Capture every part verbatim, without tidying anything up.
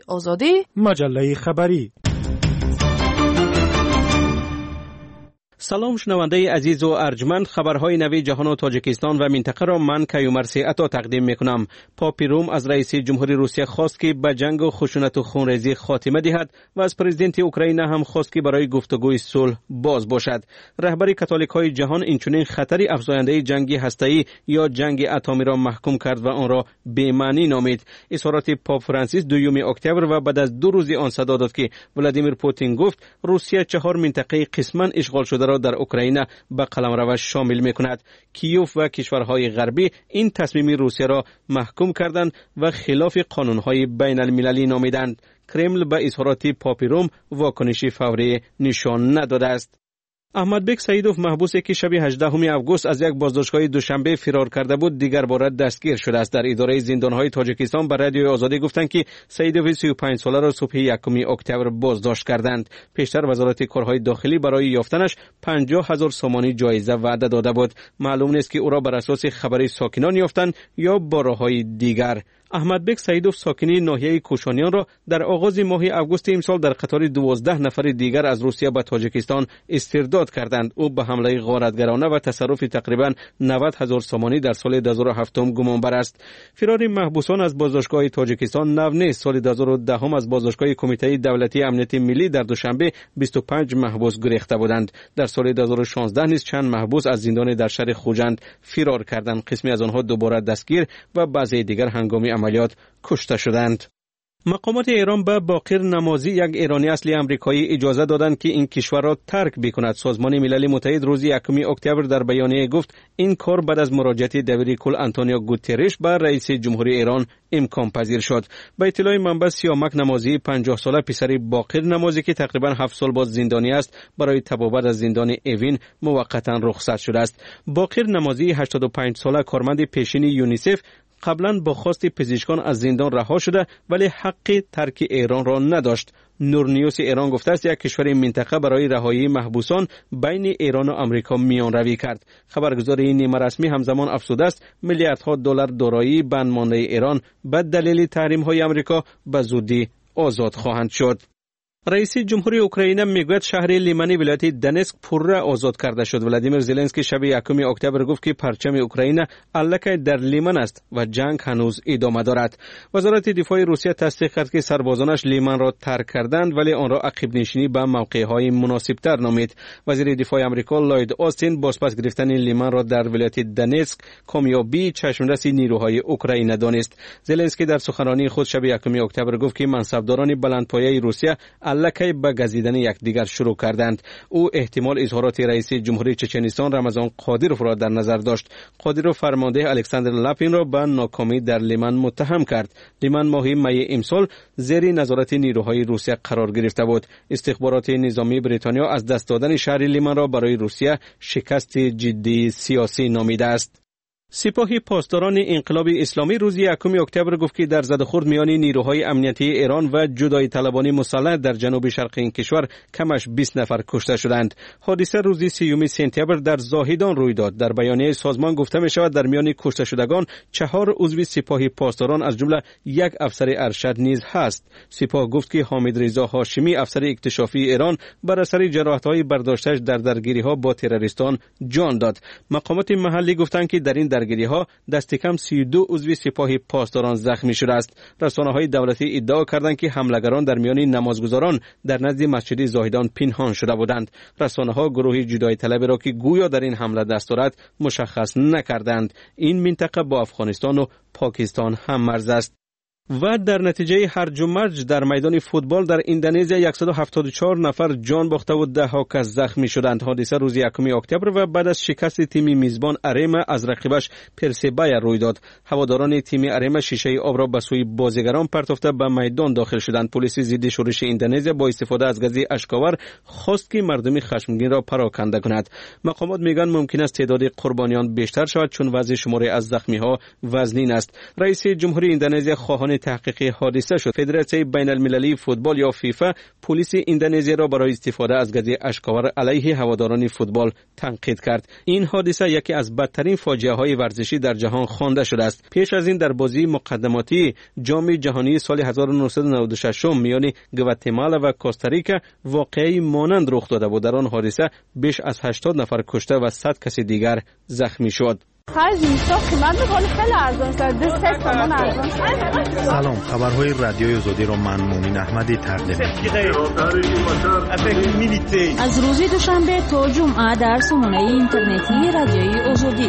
آزادی، مجله خبری. سلام شنونده عزیز و ارجمند، خبرهای نوی جهان و تاجیکستان و منطقه را من کیومرثی عطا تقدیم میکنم. پاپی روم از رئیس جمهوری روسیه خواست که به جنگ و خشونت و خونریزی خاتمه دهد و از پرزیدنت اوکراین هم خواست که برای گفتگوی صلح باز باشد. رهبر کاتولیک های جهان اینچنین خطری افزاینده جنگ هسته‌ای یا جنگ اتمی را محکوم کرد و آن را بی‌معنی نامید. اظهارات پاپ فرانسیس دوم اکتبر و بعد از دو روز آن صدا داد که ولادیمیر پوتین گفت روسیه چهار منطقه قسماً اشغال شده را در اوکراین به قلمرو شامل می‌کند. کیوف و کشورهای غربی این تصمیم روسیه را محکوم کردند و خلاف قانون‌های بین المللی نامیدند. کرمل به اظهارات پاپی روم واکنشی فوری نشان نداده است. احمدبک سعیدوف محبوسی که شب هجدهم آگوست از یک بازداشتگاه دوشنبه فرار کرده بود دیگر بار دستگیر شده است. در اداره زندان‌های تاجیکستان به رادیوی آزادی گفتند که سعیدوف سی و پنج ساله را صبح یکم اکتبر بازداشت کردند. پیشتر وزارت کارهای داخلی برای یافتنش پنجاه هزار سومانی جایزه وعده داده بود. معلوم نیست که او را بر اساس خبر ساکنان یافتند یا با راه‌های دیگر. احمدبک سعیدوف ساکنی ناحیه کوشانیان را در آغاز ماه آگوست امسال در قطار دوازده نفر دیگر از روسیه به تاجیکستان استرداد کردند. او به حمله غارتگرانه و تصرف تقریبا نود هزار سومانی در سال دو هزار و هفت گمانبر است. فرار محبوسان از بازداشتگاه تاجیکستان نو نیست. سال دو هزار و ده از بازداشتگاه کمیته دولتی امنیت ملی در دوشنبه بیست و پنج محبوس گریخته بودند. در سال دو هزار و شانزده نیز چند محبوس از زندان در شهر خوجند فرار کردند. قسمی از آنها دوباره دستگیر و بعضی دیگر هنگام عملیات کشته شدند. مقامات ایران به باقر نمازی یک ایرانی اصلی آمریکایی اجازه دادند که این کشور را ترک بکند. سازمان ملل متحد روز یکم اکتبر در بیانیه گفت این کار بعد از مراجعه دبیر کل آنتونیو گوترش به رئیس جمهوری ایران امکان پذیر شد. به اطلاع منبع سیامک نمازی پنجاه ساله پسر باقر نمازی که تقریبا هفت سال باز زندانی است برای تبابت از زندان اوین موقتا رخصت شده است. باقر نمازی هشتاد و پنج ساله کارمند پیشین یونیسف قبلا با خواست پزشکان از زندان رها شده ولی حق ترک ایران را نداشت. نورنیوس ایران گفته است یک کشور منطقه برای رهایی محبوسان بین ایران و آمریکا میان روی کرد. خبرگزاری نیمه رسمی همزمان افزوده است میلیاردها دلار دارایی بندمانده ایران به دلیل تحریم‌های آمریکا به زودی آزاد خواهند شد. رئیس جمهوری اوکراین میگوید شهر لیمانی ولایت دنسک پرره آزاد کرده شد. ولادیمیر زلنسکی شب یکم اکتبر گفت که پرچم اوکراین الکی در لیمان است و جنگ هنوز ادامه دارد. وزارت دفاع روسیه تصدیق کرد که سربازانش لیمان را ترک کردند ولی آن را عقب نشینی به موقع‌های مناسب‌تر نامید. وزیر دفاع آمریکا لوید آستین بازپس گرفتن لیمان را در ولایت دنسک کامیابی چشمرس نیروهای اوکراین دانست. زلنسکی در سخنرانی خود شب یکم اکتبر گفت که منصبداران بلندپایه روسیه الکی به گزیدن یکدیگر شروع کردند. او احتمال اظهارات رئیس جمهوری چچنستان رمضان قادیروف را در نظر داشت. قادیروف فرمانده الکساندر لاپین را به ناکامی در لیمان متهم کرد. لیمان ماه می امسال زیر نظارت نیروهای روسیه قرار گرفته بود. استخبارات نظامی بریتانیا از دست دادن شهر لیمان را برای روسیه شکست جدی سیاسی نامیده است. سپاه پاسداران انقلاب اسلامی روز یکم اکتبر گفت که در زدخورد میان نیروهای امنیتی ایران و جدایی طلبان مسلح در جنوب شرق این کشور کمش بیست نفر کشته شدند. حادثه روز سیوم سپتامبر در زاهدان روی داد. در بیانیه سازمان گفته می شود در میان کشته شدگان چهار عضو سپاه پاسداران از جمله یک افسر ارشد نیز هست. سپاه گفت که حامد رضا هاشمی افسر اکتشافی ایران بر اثر جراحت‌های برداشته‌اش در درگیری‌ها با تروریستان جان داد. مقامات محلی گفتند که در این درگیری ها دست کم سی و دو عضو سپاه پاسداران زخمی شده است. رسانه‌های دولتی ادعا کردند که حملگران در میان نمازگزاران در نزد مسجد زاهدان پنهان شده بودند. رسانه‌ها گروه جدایی طلبی را که گویا در این حمله دست دارد مشخص نکردند. این منطقه با افغانستان و پاکستان هم مرز است. و در نتیجه هرج و مرج در میدان فوتبال در اندونزیا صد و هفتاد و چهار نفر جان باخته و ده ها کس زخمی شدند. حادثه روز یکم اکتبر و بعد از شکست تیم میزبان ارما از رقیبش پرسبایا روی داد. هواداران تیم ارما شیشه آب را به سوی بازیگران پرتافته به میدان داخل شدند. پلیس ضد شورش اندونزیا با استفاده از گاز اشک‌آور خواست که مردم خشمگین را پراکنده کند. مقامات میگن ممکن است تعداد قربانیان بیشتر شود چون وضع شماری از زخمی ها وزنین است. رئیس جمهوری اندونزیا خواهان کمیسیون تحقیقی حادثه شد. فدراسیون بین المللی فوتبال یا فیفا پلیس اندونزی را برای استفاده از گازی اشک‌آور علیه هواداران فوتبال تنقید کرد. این حادثه یکی از بدترین فاجعه های ورزشی در جهان خوانده شده است. پیش از این در بازی مقدماتی جام جهانی سال هزار و نهصد و نود و شش میان گواتمالا و کوستاریکا واقعی مانند رخ داده بود. در آن حادثه بیش از هشتاد نفر کشته و صد کس دیگر زخمی شد. سلام، خبرهای رادیوی آزادی را من مومن احمدی تقدیم می‌کنم. از روز دوشنبه تا جمعه در سامانه اینترنتی رادیوی آزادی.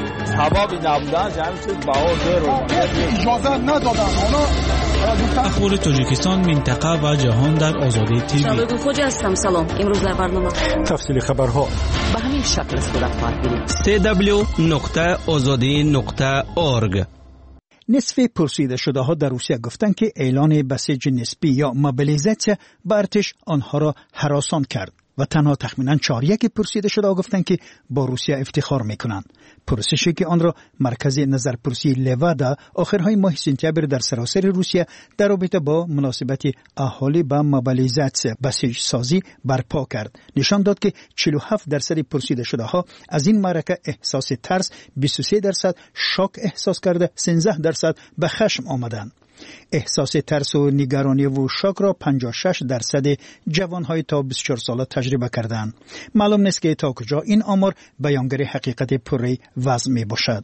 اخبار تاجیکستان، منطقه و جهان در آزادی تیوی. شبکه خوج هستم. سلام. امروز در برنامه تفصیل خبرها به همین شکل صورت خواهد گرفت. سی دبلیو نقطه آزادی نقطه اورگ. نصف پرسیده شده ها در روسیه گفتند که اعلان بسیج نسبی یا موبیلیزاسیون به ارتش آنها را هراسان کرد و تنها تخمیناً چهار یک پرسیده شده ها گفتند که با روسیه افتخار میکنند. پرسشی که آن را مرکز نظرپرسی لوادا آخرهای ماه سپتامبر در سراسر روسیه در رابطه با مناسبت اهالی با موبیلیزاسیون بسیج سازی برپا کرد نشان داد که چهل و هفت درصد پرسیده شده ها از این معرکه احساس ترس، بیست و سه درصد شاک احساس کرده، سیزده درصد به خشم آمدند. احساس ترس و نگرانی و شاک را پنجاه و شش درصد جوانهای تا بیست و چهار ساله تجربه کردند. معلوم نیست که تا کجا این آمار بیانگر حقیقت پوری وضع می باشد.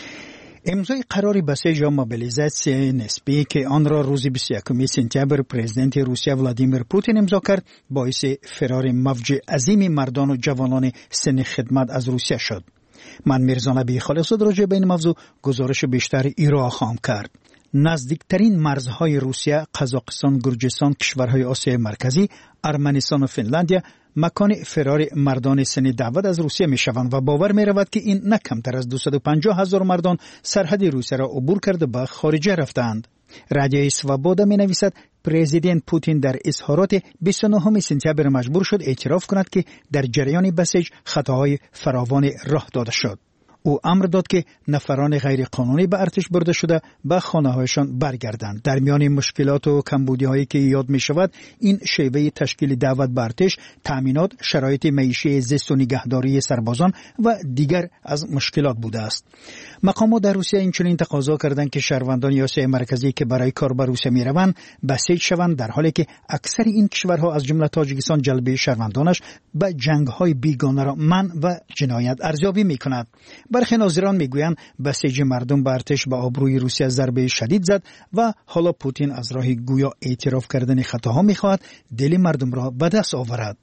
امضای قرار بسیج یا موبیلیزاسیون نسبی که آن را روز بیست و یکم سپتامبر پرزیدنت روسیه ولادیمیر پوتین امضا کرد باعث فرار موج عظیم مردان و جوانان سن خدمت از روسیه شد. من میرزا نبی خالص‌زاده راجع به این موضوع گزارش بیشتر ایران خواهم کرد. نزدیکترین مرزهای روسیه، قزاقستان، گرجستان، کشورهای آسیای مرکزی، ارمنستان و فنلاندیا مکان فرار مردان سن دعوت از روسیه می شوند و باور می رود که این نه کمتر از دویست و پنجاه هزار مردان سرحد روسیه را عبور کرده به خارج رفتند. رادیوی سوابودا می نویسد پرزیدنت پوتین در اظهارات بیست و نهم سپتامبر مجبور شد اعتراف کند که در جریان بسیج خطاهای فراوان راه داده شد. او امر داد که نفران غیر قانونی به ارتش برده شده به خانه‌هایشان برگردند. در میان مشکلات و کمبودی‌هایی که یاد می شود این شیوه تشکیل دعوت به ارتش، تأمینات، شرایط معیشی، زیست و نگهداری سربازان و دیگر از مشکلات بوده است. مقامات در روسیه اینچنین تقاضا کردند که شهروندان آسیای مرکزی که برای کار به روسیه می‌روند بسیج شوند، در حالی که اکثر این کشورها از جمله تاجیکستان جلب شهروندانش به جنگ‌های بیگانه را منع و جنایت ارزیابی می‌کند. برخی ناظران میگویند بسیج مردم به ارتش به آبروی روسیه ضربه شدید زد و حالا پوتین از راه گویا اعتراف کردن خطاها میخواهد دل مردم را به دست آورد.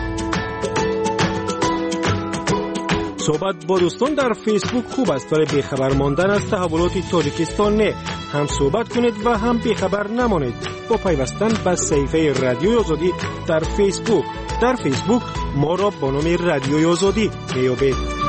صحبت با دوستان در فیسبوک خوب است ولی بیخبر ماندن از تحولات تاجیکستان نه. هم صحبت کنید و هم بیخبر نمانید با پیوستن به صفحه رادیوی آزادی در فیسبوک. در فیسبوک ما را با نام رادیوی آزادی میابید.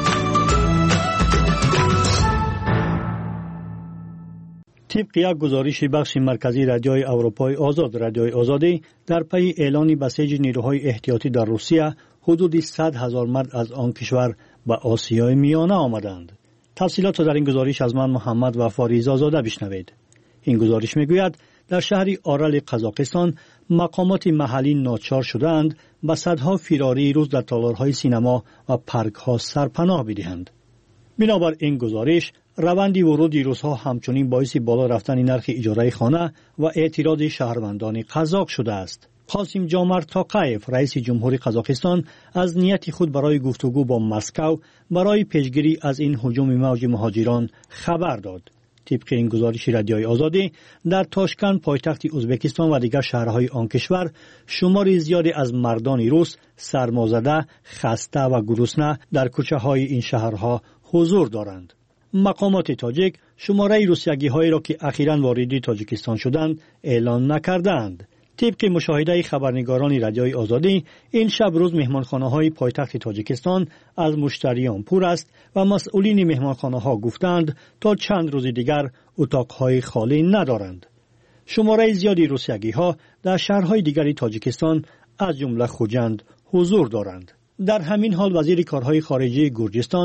طبق یک گزارش بخش مرکزی رادیوی اروپای آزاد رادیوی آزادی در پی اعلان بسیج نیروهای احتیاطی در روسیه حدود صد هزار مرد از آن کشور به آسیای میانه آمدند. تفصیلات در این گزارش از من محمد و فاریزا زاده بشنوید. این گزارش میگوید در شهر آرل قزاقستان مقامات محلی ناچار شدند به صدها فراری روز در تالارهای سینما و پارک ها سرپناه بدهند. بنابر این گزارش روندی ورودی روزها همچنین باعث بالا رفتن نرخ اجاره خانه و اعتراض شهروندان قزاق شده است. قاسم جامر تاقایف رئیس جمهوری قزاقستان از نیت خود برای گفتگو با مسکو برای پیشگیری از این هجوم موج مهاجران خبر داد. طبق این گزارش رادیوی آزادی در تاشکند پایتخت ازبکستان و دیگر شهرهای آن کشور شمار زیادی از مردان روس سرمازده، خسته و گرسنه در کوچه های این شهرها حضور دارند. مقامات تاجیک شماره روسیگی هایی را که اخیراً وارد تاجیکستان شدند اعلان نکردند. طبق مشاهده خبرنگاران رادیوی آزادی این شب روز مهمانخانه های پایتخت تاجیکستان از مشتریان پر است و مسئولین مهمانخانه ها گفتند تا چند روز دیگر اتاقهای خالی ندارند. شماره زیادی روسیگی ها در شهرهای دیگری تاجیکستان از جمله خوجند حضور دارند. در همین حال وزیر کارهای خارجه گرجستان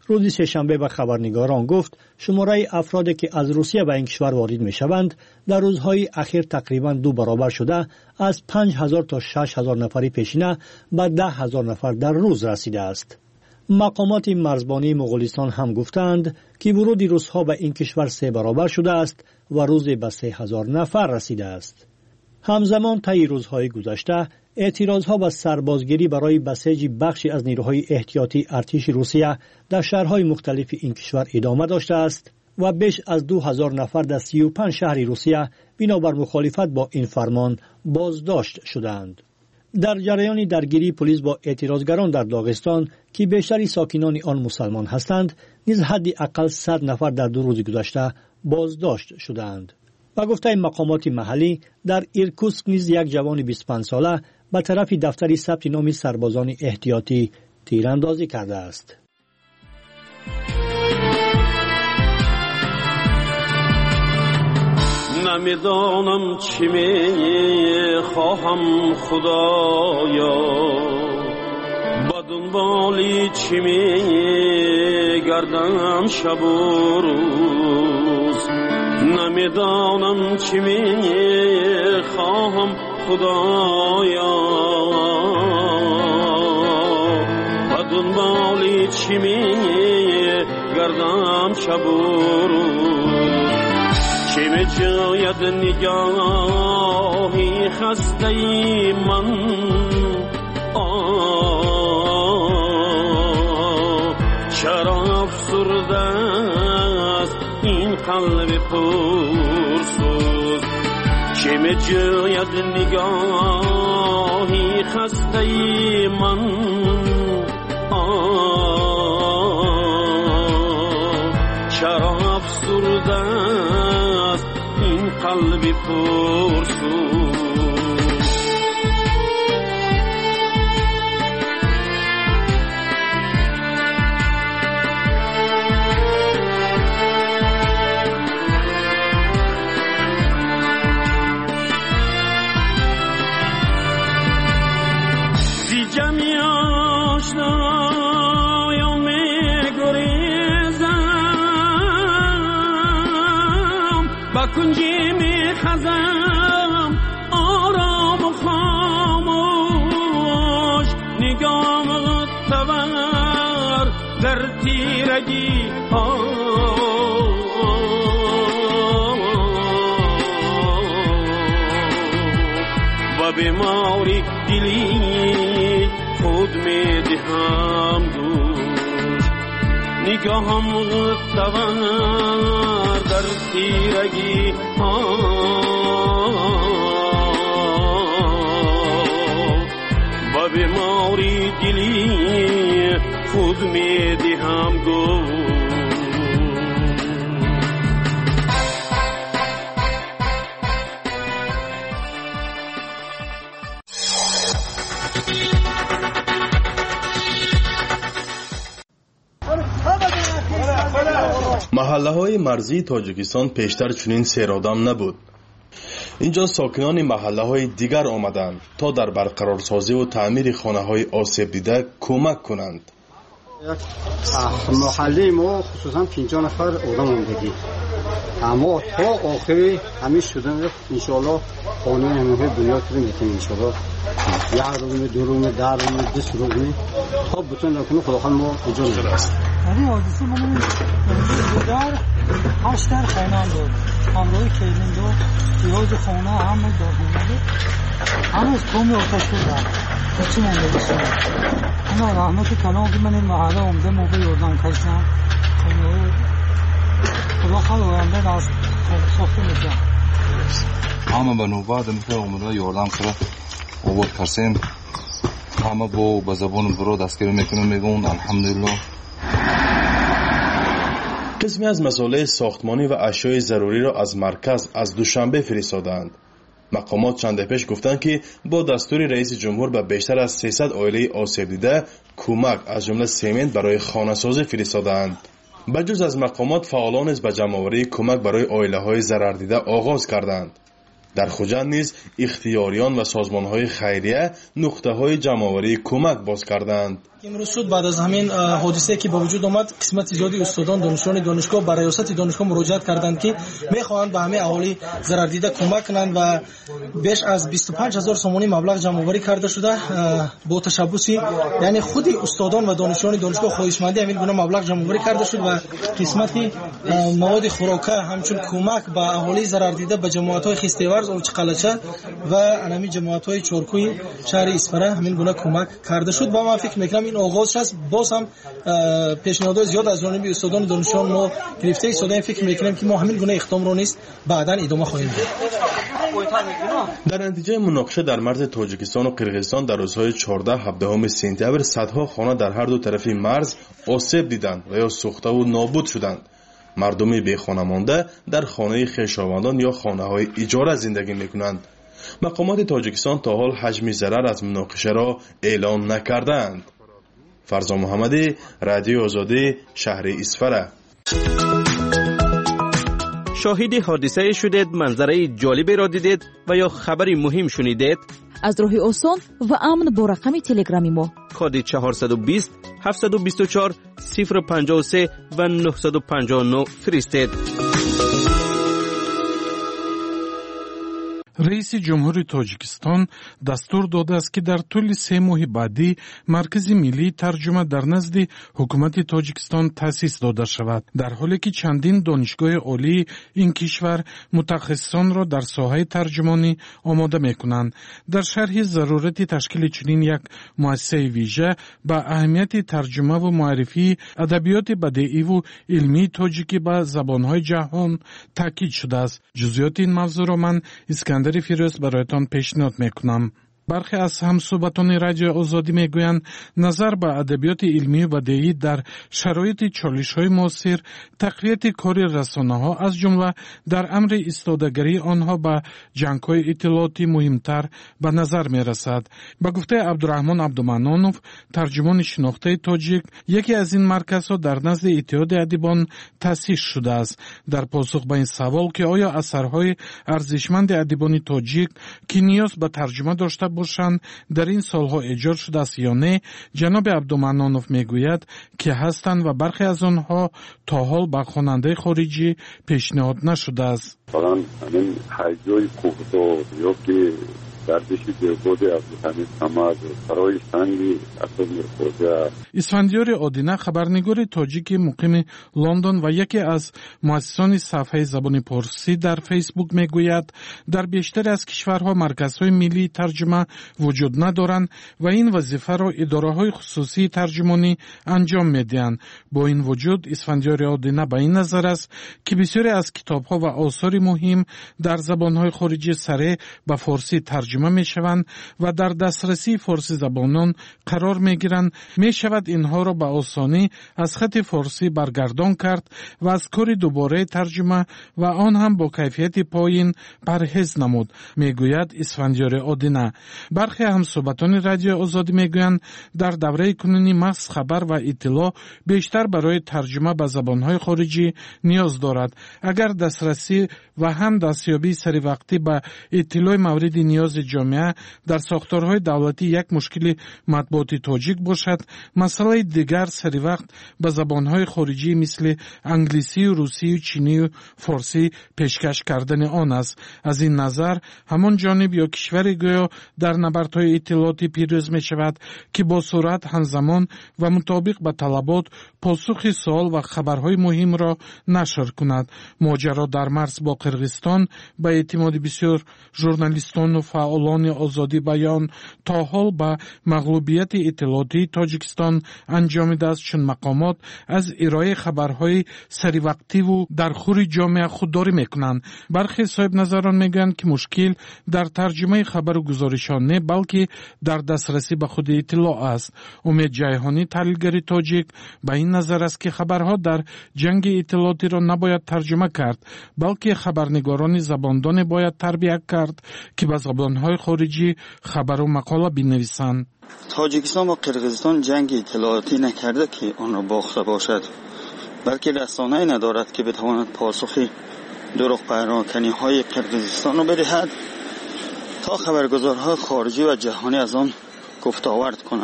روز سه‌شنبه به خبرنگاران گفت شماره افرادی که از روسیه به این کشور وارد می شوند در روزهای اخیر تقریبا دو برابر شده از پنج هزار تا شش هزار نفری پیشینه به ده هزار نفر در روز رسیده است. مقامات مرزبانی مغولستان هم گفتند که ورود روس‌ها به این کشور سه برابر شده است و روزی به سه هزار نفر رسیده است. همزمان طی روزهای گذشته اعتراضها به سربازگیری برای بسیج بخشی از نیروهای احتیاطی ارتش روسیه در شهرهای مختلف این کشور ادامه داشته است و بیش از دو هزار نفر در سی و پنج شهر روسیه بنابر مخالفت با این فرمان بازداشت شدند. در جریان درگیری پلیس با اعتراضگران در داغستان که بیشتر ساکنان آن مسلمان هستند نیز حدی اقل صد نفر در دو روز گذشته بازداشت شدند. و گفته مقامات محلی در ایرکوتسک نیز یک جوان بیست و پنج ساله به طرف دفتر ثبت نام سربازان احتیاطی تیراندازی کرده است. نمیدانم چی می خواهم خدایا، با دنبالی چی می گردم شب و روز. نمیدانم چی می خواهم خدایا، با دنبالی چی می گردم شب و روز. چی می جاید نگاهی خسته ای من، چرا افسرده است این قلب پرسوز. چی می جاید نگاهی خسته ای من، چرا افسرده است این قلب پرسوز. کنجی می خزم آرام و خاموش، نگام تور در تیرگی ها. و بیماری دلی خود می دهم دوش، نگاهم تور در تیرگی ها. و بیماری دلی خود می دهم گو. محله های مرزی تاجیکستان پیشتر چنین سیرآدم نبود. اینجا ساکنان محله های دیگر آمدند تا در برقرارسازی و تعمیر خانه های آسیب دیده کمک کنند. محله ما خصوصا پنجاه نفر آدم اومدگی، اما تا آخری همیشه شدن انشاءالله خانه همه دنیا رو میتونیم انشاءالله یک روم دو روم در روم دست روم تا بتون نکنه خداخواه ما اینجا میرسیم. این حادثه من در هشت در خانه بود، همراه کیلین دو جهاز خانه هم در خانه بود، هنوز کمی آتش شده چی مونده بسید. اما رحمت کلام که من این محله اومده موقع یردن کشتم خداخواه آینده از ساخته میشه. همه به نوبت میشه اومده یردن کرد آباد کرسیم، همه با به زبان برو دستگیری میکنم میگون الحمدلله. قسمی از مسائل ساختمانی و اشیاء ضروری را از مرکز از دوشنبه فرستادند. مقامات چند پیش گفتند که با دستور رئیس جمهور به بیشتر از سیصد عائله آسیب دیده کمک از جمله سیمنت برای خانه سازی فرستادند. بجز از مقامات فعالان نیز به جمع‌آوری کمک برای عائله‌های ضرر دیده آغاز کردند. در خوجند نیز اختیاریان و سازمان‌های خیریه نقطه‌های جمع‌آوری کمک باز کردند. امروز شد بعد از همین حادثه که با وجود آمد قسمت زیادی استادان دانشجویان دانشگاه برای ریاست دانشگاه مراجعت کردند که میخواهند به همه اهالی ضرر دیده کمک کنند و بیش از بیست و پنج هزار سومانی مبلغ جمع آوری کرده شده با تشبثی یعنی خود استادان و دانشجویان دانشگاه خواهشمندی همین گونه مبلغ جمع آوری کرده شد و قسمت مواد خوراکه همچون کمک به اهالی ضرر دیده به جماعت‌های خیستیورز اولچ قلچه و انمی جماعت‌های چورکوی شهر اسپره همین گونه کمک کرده شد و من فکر می‌کنم این آغاز است. باز هم پیشنهادات زیاد از جانب استادان دانشجویان ما گرفته ایستادیم. فکر می‌کنیم که ما همین گونه اقدام رو نیست بعداً ادامه خواهیم داد. در نتیجه مناقشه در مرز تاجیکستان و قرقیزستان در روزهای چهارده هفدهم سپتامبر صدها خانه در هر دو طرف مرز آسیب دیدند و یا سوخته و نابود شدند. مردمی بی خانه مانده در خانه خویشاوندان یا خانه‌های اجاره زندگی می‌کنند. مقامات تاجیکستان تا حال حجم ضرر از مناقشه را اعلام نکردند. فرزا محمدی، رادیو آزادی، شهر اسفره. شاهد حادثه شدید، منظره جالبی را دیدید و یا خبری مهم شنیدید؟ از راه آسان و امن با رقم تلگرامی ما کد چهارصد و بیست هفتصد و بیست و چهار صفر پنجاه و سه و نهصد و پنجاه و نه فرستید. رئیس جمهور تاجیکستان دستور داده است که در طول سه ماه بعدی مرکز ملی ترجمه در نزد حکومت تاجیکستان تأسیس داده شود، در حالی که چندین دانشگاه عالی این کشور متخصصان را در ساحه ترجمانی آماده می‌کنند. در شرح ضرورت تشکیل چنین یک مؤسسه ویژه با اهمیت ترجمه و معرفی ادبیات بدیعی و علمی تاجیکی به زبان‌های جهان تاکید شده است. جزئیات این موضوع را من اسکندر فیروز برایتان پیشنهاد میکنم. برخی از همصحبتان رادیو آزادی میگویند نظر به ادبیات علمی و بدیعی در شرایط چالش‌های معاصر تقویت کار رسانه‌ها از جمله در امر ایستادگی آنها به جنگ‌های اطلاعاتی مهمتر به نظر می‌رسد. به گفته عبدالرحمن عبدالمنانوف، ترجمان شناخته تاجیک، یکی از این مرکزها در نزد اتحاد ادیبان تأسیس شده است. در پاسخ به این سوال که آیا اثرهای ارزشمند ادیبان تاجیک که نیاز به ترجمه داشته باشند در این سالها ایجاد شده است یا نه، جناب عبدالمنانوف میگوید که هستند و برخی از آنها تا حال به خواننده خارجی پیشنهاد نشده است. فقط همین حیجای کوهدو یا که دردشی دیربود عبدالحمید حمد برای سنگی اصلا میرخوده. اسفندیار آدینه، خبرنگار تاجیک مقیم لندن و یکی از مؤسسان صفحه زبان پارسی در فیسبوک میگوید در بیشتر از کشورها مرکزهای ملی ترجمه وجود ندارند و این وظیفه را اداره‌های خصوصی ترجمانی انجام میدهند. با این وجود اسفندیار آدینه به این نظر است که بسیاری از کتاب‌ها و آثار مهم در زبان‌های خارجی سریع به فارسی ترجمه می شوند و در دسترسی فارسی زبانان قرار می گیرند. می شود اینها را به آسانی از خط فارسی برگردان کرد و از کار دوباره ترجمه و آن هم با کیفیت پایین پرهیز نمود، می گوید اسفندیار آدینه. برخی همصحبتان رادیو آزادی می گویند در دوره کنونی محض خبر و اطلاع بیشتر برای ترجمه به زبانهای خارجی نیاز دارد. اگر دسترسی و هم دستیابی سری وقتی به اطلاع مورد نیاز جامعه در ساختارهای دولتی یک مشکل مطبوعاتی تاجیک باشد، مسئله دیگر سری وقت به زبانهای خارجی مثل انگلیسی و روسی و چینی و فارسی پیشکش کردن آن است. از این نظر همان جانب یا کشوری گویا در نبردهای اطلاعاتی پیروز می شود که با سرعت همزمان و مطابق به طلبات پاسخ سوال و خبرهای مهم را نشر کند. ماجرا در مرز با قرقیزستان به اعتماد بسیار ژورنالیستان و فعالان آزادی بیان تا حال به مغلوبیت اطلاعاتی تاجیکستان انجامیده است، چون مقامات از ارائه خبرهای سری وقتی و در خور جامعه خودداری میکنند. برخی صاحب نظران میگویند که مشکل در ترجمه خبر و گزارشان نه بلکه در دسترسی به خود اطلاع است. امید جیهانی، تحلیلگر تاجیک، به این نظر است که خبرها در جنگ اطلاعاتی را نباید ترجمه کرد بلکه خبرنگاران زباندان باید تربیت کرد که به زبانهای خارجی خبر و مقاله بنویسند. تاجیکستان با قرقیزستان جنگ اطلاعاتی نکرده که آن را باخته باشد، بلکه رسانه‌ای ندارد که بتواند پاسخی دروغ پراکنی های قرقیزستان را بدهد تا خبرگزارهای خارجی و جهانی از آن گفت آورد کنند.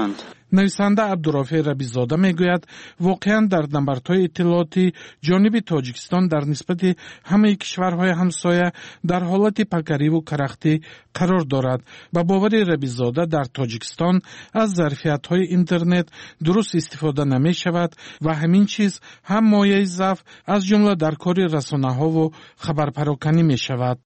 نویسنده عبدالرافع ربیع‌زاده میگوید واقعا در نبردهای اطلاعاتی جانب تاجیکستان در نسبت همه کشورهای همسایه در حالت پکری و کرختی قرار دارد. با باور ربیع‌زاده در تاجیکستان از ظرفیت‌های اینترنت درست استفاده نمی شود و همین چیز هم مایه ضعف از جمله در کار رسانه‌ها و خبرپراکنی می شود.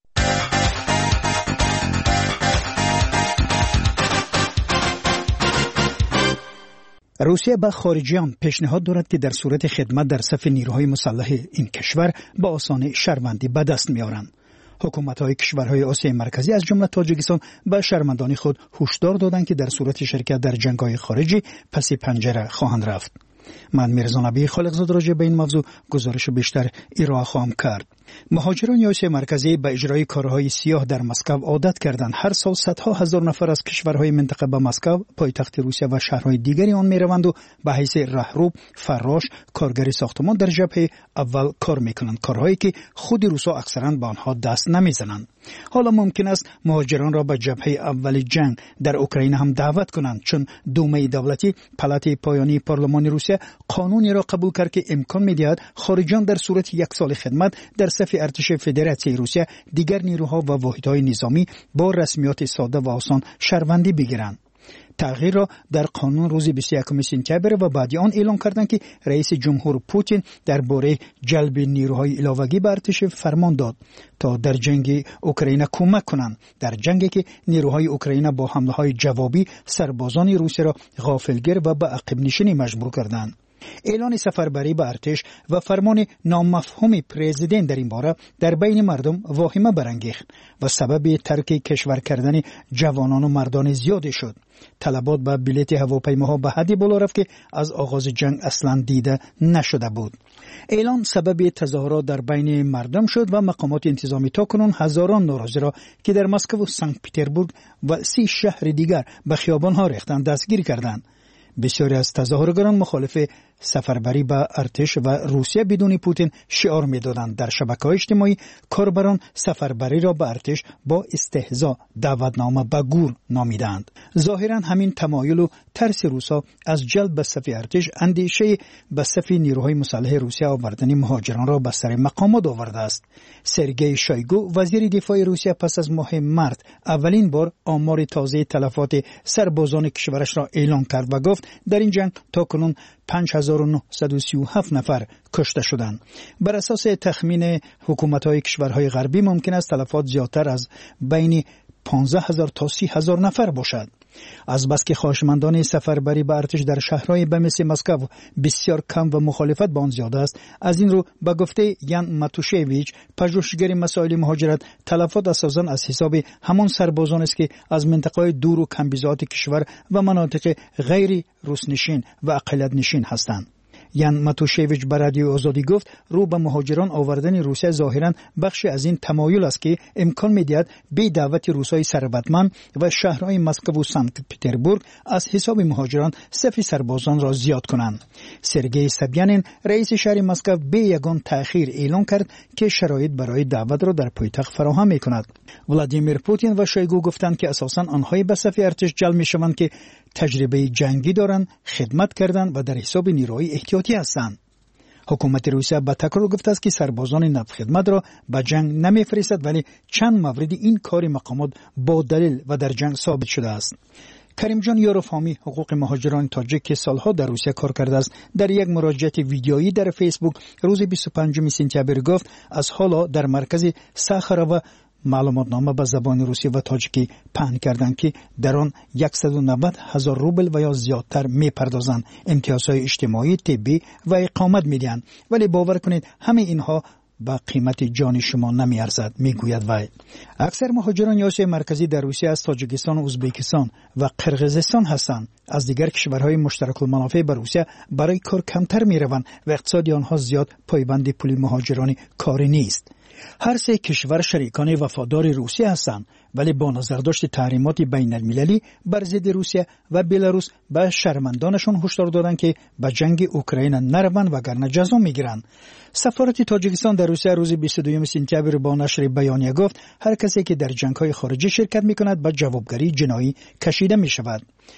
روسیه به خارجیان پیشنهاد دارد که در صورت خدمت در صف نیروهای مسلح این کشور با آسانی شهروندی به دست می‌آورند. حکومت‌های کشورهای آسیای مرکزی از جمله تاجیکستان به شهروندان خود هشدار دادند که در صورت شرکت در جنگ‌های خارجی پس پنجره خواهند رفت. من میرزا نبی خالقزاده راجع به این موضوع گزارش بیشتر ارائه خواهم کرد. مهاجران آسیای مرکزی به اجرای کارهای سیاه در مسکو عادت کردند. هر سال صدها هزار نفر از کشورهای منطقه به مسکو، پایتخت روسیه و شهرهای دیگری آن میروند و به حیث راهرو، فراش، کارگر ساختمان در جبهه اول کار میکنند، کارهایی که خود روسا اکثرا به آنها دست نمیزنند. حالا ممکن است مهاجران را به جبهه اول جنگ در اوکراین هم دعوت کنند، چون دومه دولتی پالات پایانی پارلمان روسیه قانونی را قبول کرد که امکان میدهد خارجیان در صورت یک سال خدمت در صف ارتش فدراسیون روسیه دیگر نیروها و واحدهای نظامی با رسمیات ساده و آسان شهروندی بگیرند. تغییر را در قانون روز بیست و یکم سپتامبر و بعد آن اعلام کردند که رئیس جمهور پوتین درباره جلب نیروهای علاوه‌ای به ارتش فرمان داد تا در جنگ اوکراین کمک کنند، در جنگی که نیروهای اوکراین با حمله‌های جوابی سربازان روسیه را غافلگیر و به عقب نشینی مجبور کردند. اعلان سفربری به ارتش و فرمان نامفهوم پرزیدنت در این باره در بین مردم واهمه برانگیخت و سبب ترک کشور کردن جوانان و مردان زیادی شد. طلبات به بلیط هواپیماها به حدی بالا رفت که از آغاز جنگ اصلا دیده نشده بود. اعلان سبب تظاهرات در بین مردم شد و مقامات انتظامی تاکنون هزاران ناراضی را که در مسکو و سنت پترزبورگ و سی شهر دیگر به خیابان‌ها ریختند دستگیر کردند. بسیاری از تظاهرگران مخالف سفربری به ارتش و روسیه بدون پوتین شعار می‌دادند. در شبکه‌های اجتماعی کاربران سفربری را به ارتش با استهزا دعوتنامه به گور نامیدند. ظاهراً همین تمایل و ترس روسا از جلب به صف ارتش اندیشه به صف نیروهای مسلح روسیه آوردن مهاجران را به سر مقامات آورده است. سرگئی شویگو وزیر دفاع روسیه پس از ماه مارس اولین بار آمار تازه تلفات سربازان کشورش را اعلام کرد و گفت در این جنگ تاکنون پنج هزار و نهصد و سی و هفت نفر کشته شدند. بر اساس تخمین حکومت‌های کشورهای غربی ممکن است تلفات زیادتر از بین پانزده هزار تا سی هزار نفر باشد. از بس که خواهشمندان سفربری به ارتش در شهرهای به مثل مسکو بسیار کم و مخالفت با آن زیاد است، از این رو به گفته یان ماتوشویچ پژوهشگر مسائل مهاجرت، تلفات اساساً از حساب همان سربازان است که از منطقه‌های دور و کمبیزات کشور و مناطق غیر روسنشین و اقلیت نشین هستند. یان ماتوشویچ به رادیو آزادی گفت رو به مهاجران آوردن روسیه ظاهراً بخشی از این تمایل است که امکان می‌دهد به دعوت روسای ثروتمند و شهرهای مسکو و سنت پترزبورگ از حساب مهاجران صف سربازان را زیاد کنند. سرگئی سبیانین رئیس شهر مسکو به یگان تأخیر اعلام کرد که شرایط برای دعوت را در پایتخت فراهم می‌کند. ولادیمیر پوتین و شویگو گفتند که اساساً آنهای به صف ارتش جلب می‌شوند که تجربه جنگی دارند، خدمت کردند و در حساب نیروهای احتیاطی هستند. حکومت روسیه به تکرار گفته است که سربازان نفت خدمت را به جنگ نمی‌فرستد، ولی چند مورد این کار مقامات با دلیل و در جنگ ثابت شده است. کریم جان یاروفامی حقوق مهاجران تاجیک که سالها در روسیه کار کرده است در یک مراجعه ویدیویی در فیسبوک روز بیست و پنجم سپتامبر گفت از حالا در مرکز ساخارova معلوماتنامه به زبان روسی و تاجیکی پهن کردند که در آن صد و نود هزار روبل و یا زیادتر میپردازند، امتیازهای اجتماعی، طبی و اقامت میدهند، ولی باور کنید همه اینها با قیمت جان شما نمیارزد، میگوید وی. اکثر مهاجران آسیای مرکزی در روسیه از تاجیکستان و ازبکستان و قرقیزستان هستند. از دیگر کشورهای مشترک المنافع به روسیه برای کار کمتر میروند و اقتصاد آنها زیاد پایبند پول مهاجران کاری نیست. هر سه کشور شریکان وفادار روسیه هستند، ولی با نظرداشت تحریمات بین المللی بر ضد روسیه و بلاروس به شهروندانشان هشدار دادند که به جنگ اوکراین نروند وگرنه جزا میگیرند. سفارت تاجیکستان در روسیه روز بیست و دوم سپتامبر با نشر بیانیه گفت هر کسی که در جنگ‌های خارجی شرکت می‌کند به جوابگری جنایی کشیده می‌شود.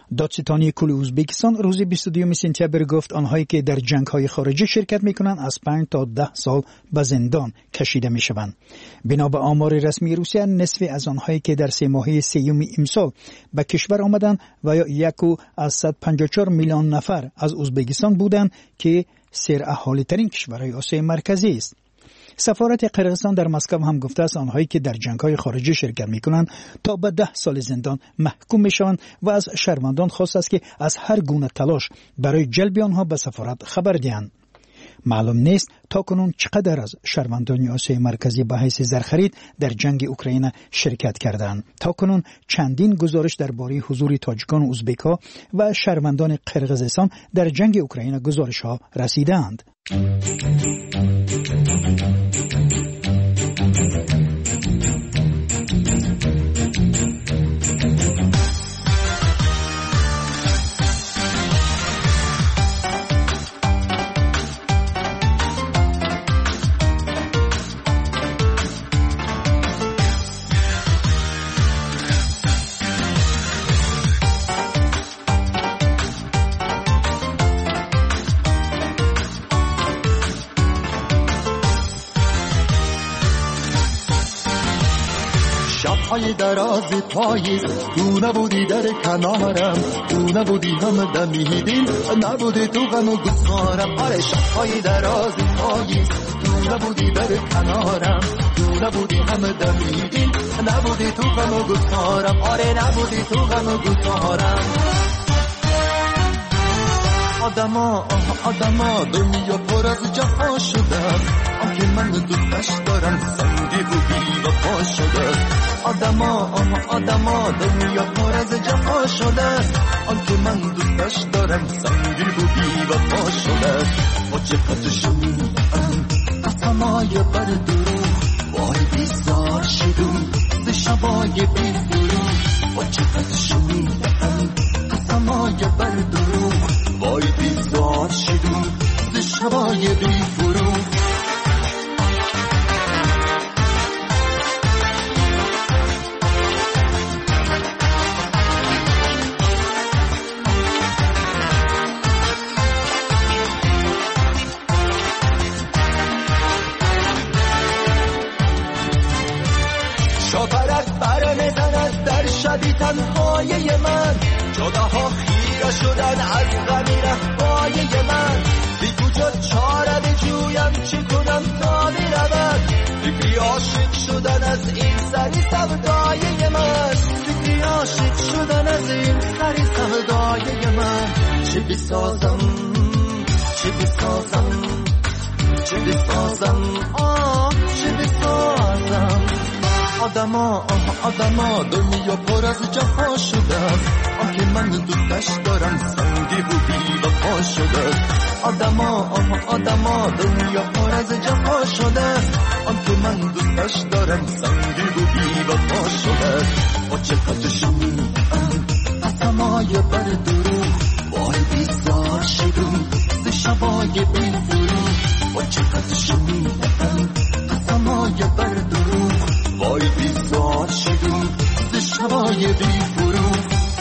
دادستانی کل ازبکستان روز بیست و دوم سپتامبر گفت آنهایی که در جنگ‌های خارجی شرکت می‌کنند از پنج تا ده سال به زندان کشیده می‌شوند. بنا به آمار رسمی روسیه نصف از آنهایی که در سه ماهه سیوم امسال به کشور آمدند و یا یک و صد و پنجاه و چهار میلیون نفر از ازبکستان بودند که سر اهالی ترین کشورهای آسیای مرکزی است. سفارت قرقیزستان در مسکو هم گفته است آنهایی که در جنگ‌های خارجی شرکت می‌کنند تا به ده سال زندان محکوم می‌شوند و از شهروندان خواست است که از هر گونه تلاش برای جلب آنها به سفارت خبر دهند. معلوم نیست تا کنون چقدر از شهروندان آسیای مرکزی به حیث زرخرید در جنگ اوکراین شرکت کردند. تا کنون چندین گزارش درباره حضور تاجیکان و ازبک‌ها و شهروندان قرقیزستان در جنگ اوکراین گزارش‌ها رسیدند. های دراز پاییز تو نبودی در کنارم، تو نبودی هم دمیدیم، نبودی تو غم و گفتارم. آره شب‌های دراز پاییز تو نبودی در کنارم، تو نبودی هم دمیدیم، نبودی تو غم و گفتارم. آره نبودی تو غم و گفتارم. آدما آدما دنیا پر از جفا شده، آنکه من دوستش دارم سنگی و بی وفا شده. آدما آدما دنیا پر از جفا شده، آنکه من دوستش دارم سنگی و بی وفا شده. با چقدر شنیدم قسمای بر دروغ، وای بیزار شدم ز شبای بی فروغ. با چقدر شنیدم قسمای بر دروغ، وای بیزار شدم ز شبای بی فروغ. شاپرک بر میزند در شبی تنهای من، جداها خیره شدن از غمی رفای من. بی کجا چاره بجویم چی کنم تا برود، فکری عاشق شدن از این سری سودای من. فکری عاشق شدن از این سری سودای من. چی بسازم چی بسازم چی بسازم آه چی بسازم. آدما آدما دنیا پر از جفا شده، آنکه من دوستش دارم سنگی و بی وفا شده. آدما آدما دنیا پر از جفا شده، آنکه من دوستش دارم سنگی و بی وفا شده. با چقدر شنیدم قسمای بر دروغ، وای بیزار شدم ز شبای بی فروغ. با چقدر شنیدم قسمای بر دروغ، وای بیزار شدم ز شبای بی فروغ.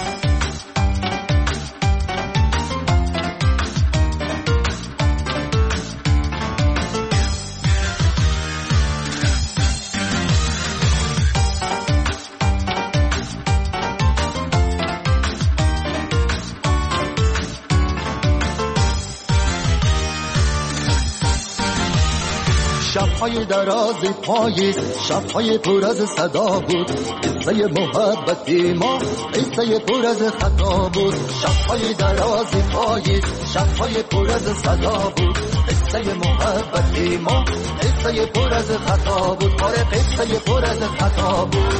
شب‌های دراز پاییز، شب‌های پر از صدا بود، قصه محبت ما قصه پر از خطا بود. شب‌های دراز پاییز، شب‌های پر از صدا بود، قصه محبت ما قصه پر از خطا بود. آره قصه پر از خطا بود.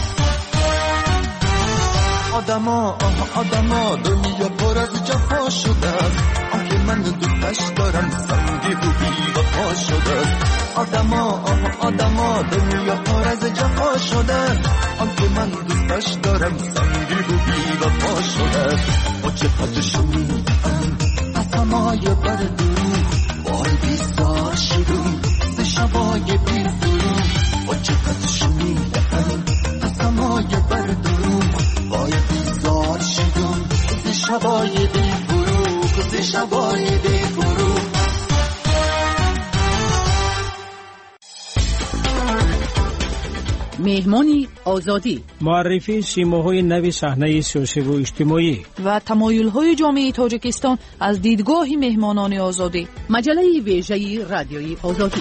آدما آدما دنیا پر از جفا شده، آنکه من دوستش دارم سنگی و بی وفا شده. آدما آدما دنیا پر از جفا شده، آنکه من دوستش دارم سنگی و بی وفا شده. با چقدر شنیدم قسمای بر دروغ، وای بیزار شدم ز شبای بی فروغ. با چقدر شنیدم قسمای بر دروغ، وای بیزار شدم شبای بی فروغ ز شبای بی فروغ. مهمانی آزادی، معرفی سیماهای نوی صحنه سیاسی و اجتماعی و تمایل‌های جامعه تاجیکستان از دیدگاه مهمانان آزادی. مجله ویژه رادیوی آزادی.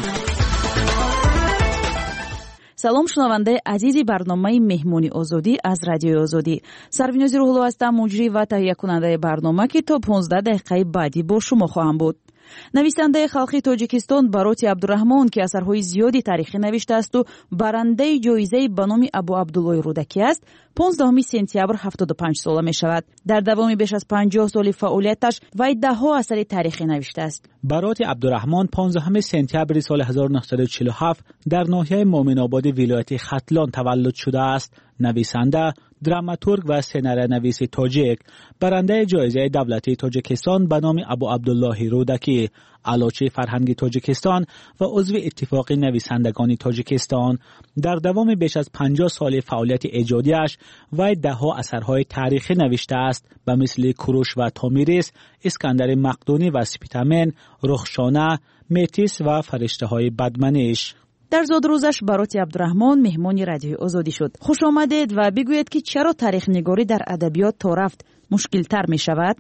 سلام شنونده عزیزی برنامه مهمانی آزادی از رادیوی آزادی. سروینوزی روحلو هستم، مجری و تهیه کننده برنامه که تا پانزده دقیقه بعدی با شما خواهم بود. نویسنده خلقی تاجیکستان باروتی عبدالرحمان که اثرهای زیادی تاریخی نوشته است و برنده جایزه به نام ابو عبدالله رودکی است، پانزدهم سپتامبر هفتاد و پنج ساله می شود. در دوام بیش از پنجاه سال فعالیتش وی ده ها اثر تاریخی نوشته است. باروتی عبدالرحمان پانزدهم سپتامبر سال هزار و نهصد و چهل و هفت در ناحیه مومن آباد ولایت ختلان تولد شده است. نویسنده، دراماتورگ و سناریونویس تاجیک، برنده جایزه دولتی تاجیکستان به نام ابو عبدالله رودکی، علاچه فرهنگی تاجیکستان و عضو اتفاق نویسندگان تاجیکستان، در دوام بیش از پنجاه سال فعالیت ایجادیش وی ده ها اثرهای تاریخی نوشته است به مثل کوروش و تامیریس، اسکندر مقدونی و سپیتامن، رخشانه، میتیس و فرشته های بدمنش. در زادروزش باروتی عبدالرحمان مهمانی رادیوی آزادی شد. خوش آمدید و بگویید که چرا تاریخ نگاری در ادبیات تا رفت مشکل تر می شود؟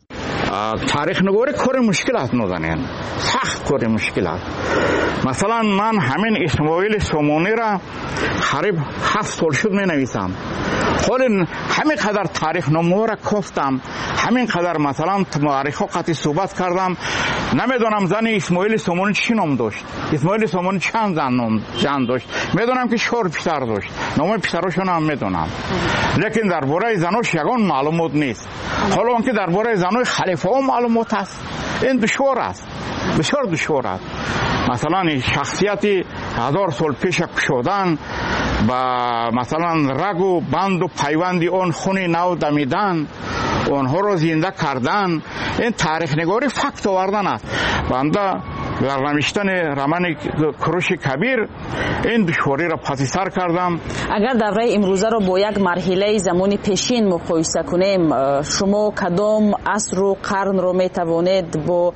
تاریخ نگاری کار مشکل است، نازنین سخت کار مشکل است. مثلا من همین اسماعیل سومونی را قریب هفت سال شد می نویسم. حالا همین قدر تاریخ نامه را کافتم، همین قدر مثلا معرخ قطعی صحبت کردم، نمیدونم زن اسماعیل سومونی چی نام داشت، اسماعیل سومونی چند زن نام جان داشت، میدونم که چهار پسر داشت، نام پسراشون هم میدونم، لیکن درباره زناش یگان معلومات نیست. حالا اون که درباره زنای خلیفه ها معلومات است، این دشوار است، بسیار دشوار است. مثلا شخصیتی هزار سال پیش کشودن و مثلا رگ و بند و پیوندی آن خون نو دمیدن، آنها را زنده کردن، این تاریخ نگاری فکت آوردن است. بنده در نوشتن رمان کوروش کبیر این دشواری را پس سر کردم. اگر دوره امروزه را با یک مرحله زمانی پیشین مقایسه کنیم، شما کدام عصر و قرن را می توانید با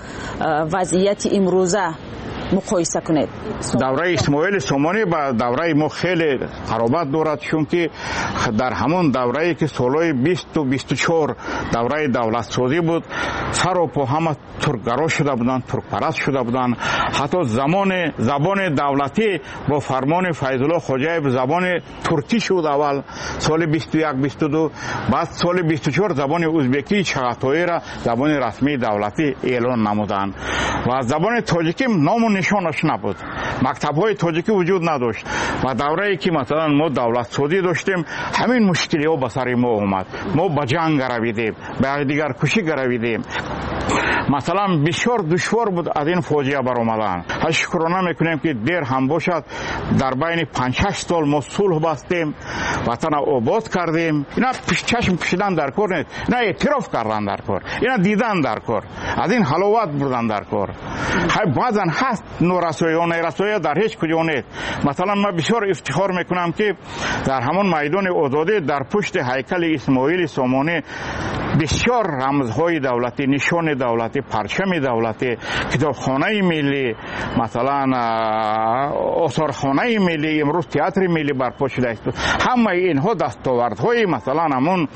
وضعیت امروزه مقایسه کنید؟ دوره اسماعیل سومونی با دوره ما خیلی قرابت دارد، چون که در همون دوره‌ای که سالهای بیست و بیست و چهار دوره دولت سازی بود، سر و پا همه ترکگرا شده بودند، ترک پرست شده بودند. حتی زمان زبان دولتی با فرمان فیض الله خوجایب زبان ترکی شد اول سال بیست و یک بیست و دو، بعد سال بیست و چهار زبان ازبکی چغاتایی را زبان رسمی دولتی اعلان نمودند و زبان تاجیکی نام نشانش نبود، مکتب‌های تاجیکی وجود نداشت. و دوره‌ای که مثلا ما دولت سازی داشتیم، همین مشکل‌ها به سر ما اومد، ما به جنگ رویدیم، به دیگر کشی رویدیم. مثلا بسیار دشوار بود از این فاجعه برآمدن. شکرانه میکنیم که دیر هم باشد در بین پنج شش سال ما صلح بستیم، وطن آباد کردیم. اینا چشم پوشیدن در کار نیست، اینا اعتراف کردن در کار، اینا دیدن در کار، از این حلاوت بردن در کار. بعضا هست نورسایی و نیرسایی در هیچ کجا نیست. مثلا من بسیار افتخار میکنم که در همون میدان آزادی در پشت هیکل اسماعیل سومونی بسیار رمزهای دولتی، نشان دولتی، پرچم دولتی، کتابخانه ملی، مثلا آثارخانه ملی، امروز تئاتر ملی برپا شده است. همه اینها دستاوردهای مثلا همون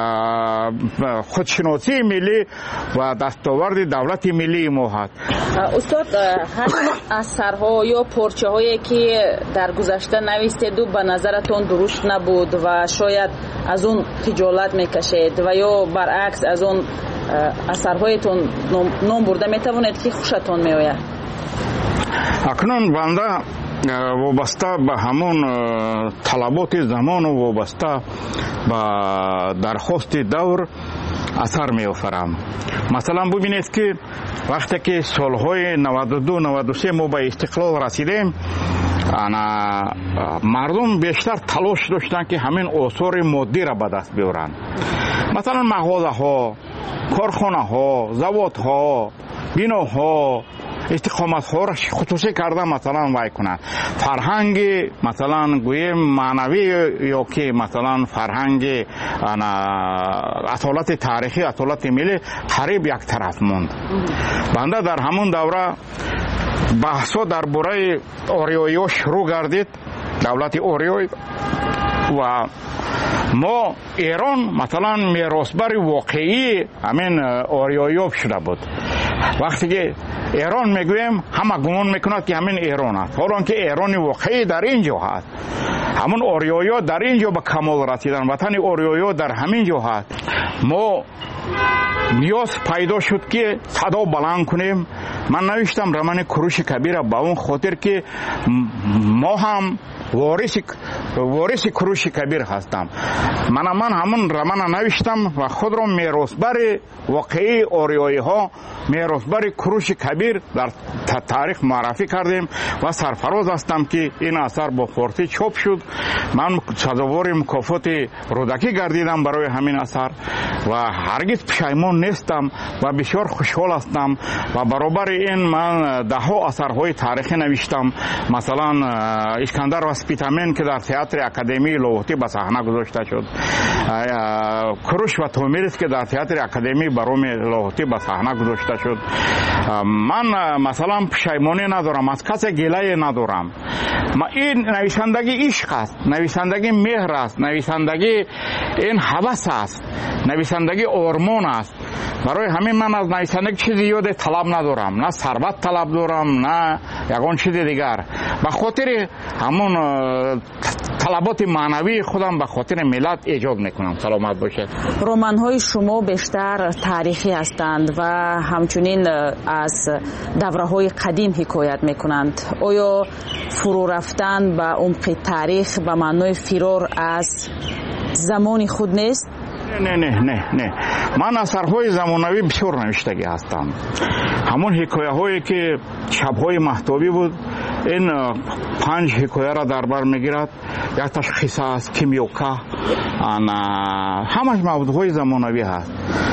خودشناسی ملی و دستاورد دولت ملی ما هست. استاد، همین اثرها یا پرچه هایی که در گذشته نوشتید و به نظرتون درست نبود و شاید از اون خجالت میکشید و یا برعکس از اون اثرهایتون نام برده میتوانید که خوشتون میآید؟ اکنون بنده وابسته به همون طلبات زمان و وابسته به درخواست دور اثر می آفرم. مثلا ببینید که وقتی که سالهای نود و دو نود و سه ما به استقلال رسیدیم، انا مردم بیشتر تلاش داشتن که همین آثار مادی را به دست بیارن. مثلا مغازه ها، کارخانه ها، زواد ها، بنا ها، استقامت‌ها را خصوصی کرده مثلا وای کنند. فرهنگ مثلا گویم معنوی یا که مثلا فرهنگ اصالت تاریخی اصالت ملی قریب یک طرف موند. بنده در همون دوره بحثا درباره اوریویو شروع گردید، دولت اوریوی، و ما ایران مثلا میراثبر واقعی همین اوریویو شده بود. وقتی که ایران میگویم همه گمان میکند که همین ایران است، حالا که ایران واقعی در اینجا هست. همون اوریویو در اینجا به کمال رسیدن، وطن اوریویو در همین جا هست. ما نیاز پیدا شد که صدا بلند کنیم. من نوشتم رمان کوروش کبیر به اون خاطر که ما هم وارث وارث کوروش کبیر هستم. من من همون رمان نوشتم و خود را میراثبر واقعی اوریویی ها، میراثبر کوروش کبیر در تاریخ معرفی کردیم و سرفراز هستم که این اثر با فارسی چاپ شد. من سزاوار مکافات رودکی گردیدم برای همین اثر و هرگز پشیمان نیستم و بسیار خوشحال هستم. و برابر این من ده ها اثرهای تاریخی نوشتم، مثلا اسکندر و اسپیتامن که در تئاتر اکادمی لاهوتی به صحنه گذاشته شد، کوروش و تومیریس که در تئاتر اکادمی بروم لاهوتی به صحنه گذاشته شد. من مثلا پشیمانی ندارم، از کسی گله ندارم. این نویسندگی عشق است، نویسندگی مهر است، نویسندگی این هوس است، نویسندگی آرمان است. برای همین من از نویسندگی چیزی یاد طلب ندارم، نه ثروت طلب دارم نه یگان چیز دیگر. به خاطر همون طلبات معنوی خودم به خاطر ملت ایجاد میکنم. سلامت باشید. رمان های شما بیشتر تاریخی هستند و همچنین از دوره های قدیم حکایت میکنند. آیا فرو رفتن به عمق تاریخ به معنای فرار از زمان خود نیست؟ نه نه نه نه من اثرهای زمانوی بسیار نوشتگی هستم. همون حکایه هایی که شبهای مهتابی بود، این پنج حکایه را در بر میگیرد. یک تشخیص است، کیمیوکا، همش موضوعهای زمانوی هست.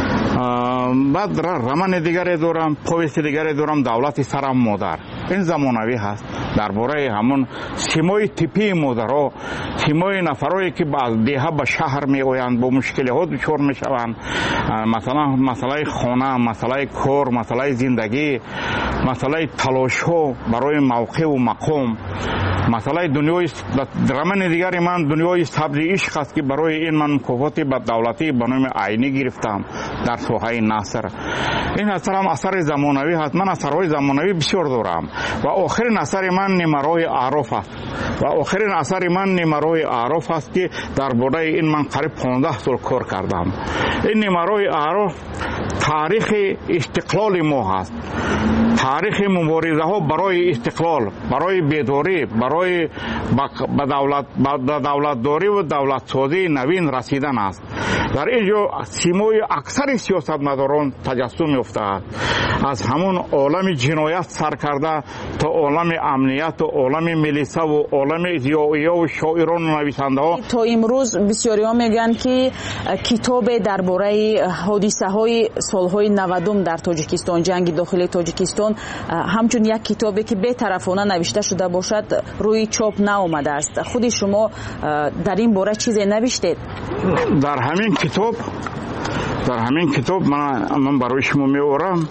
بعد رمان دیگری دارم، پویست دیگری دارم، دولت سرم مادر. این زمانوی هست درباره همون سیمای تیپی مادرها، سیمای نفرایی که از دیه به شهر می آیند، با مشکل ها دچار می شوند. مثلا مسئله خانه، مسئله کار، مسئله زندگی، مسئله تلاش ها برای موقع و مقام. مسئله دنیای رمان دیگری من دنیای سبز عشق است که برای این من مکافات به دولتی به نام عینی گرفتم در ساحه نثر. این اثر هم اثر زمانوی هست. من اثرهای زمانوی بسیار دارم و آخرین اثر من نمرای اعراف است و آخرین اثر من نمرای اعراف است که درباره این من قریب پانزده سال کار کردم. این نمرای اعراف تاریخ استقلال ما هست، تاریخ مبارزه ها برای استقلال، برای بیداری، برای به دولت به دولت داری و دولت سازی نوین رسیدن است. در اینجا سیمای اکثر سیاستمداران تجسم یافته است. از همون عالم جنایت سر کرده تا عالم امنیت و عالم ملیسه و عالم ضیائیه و شاعران و نویسنده ها. تا امروز بسیاری ها میگن که کتاب درباره حادثه های سالهای نودم در تاجیکستان، جنگ داخلی تاجیکستان، همچون یک کتابی که بی‌طرفانه نوشته شده باشد روی چاپ نآمده است. خود شما در این باره چیزی نوشتید؟ در همین کتاب در همین کتاب من من برای شما می‌آورم.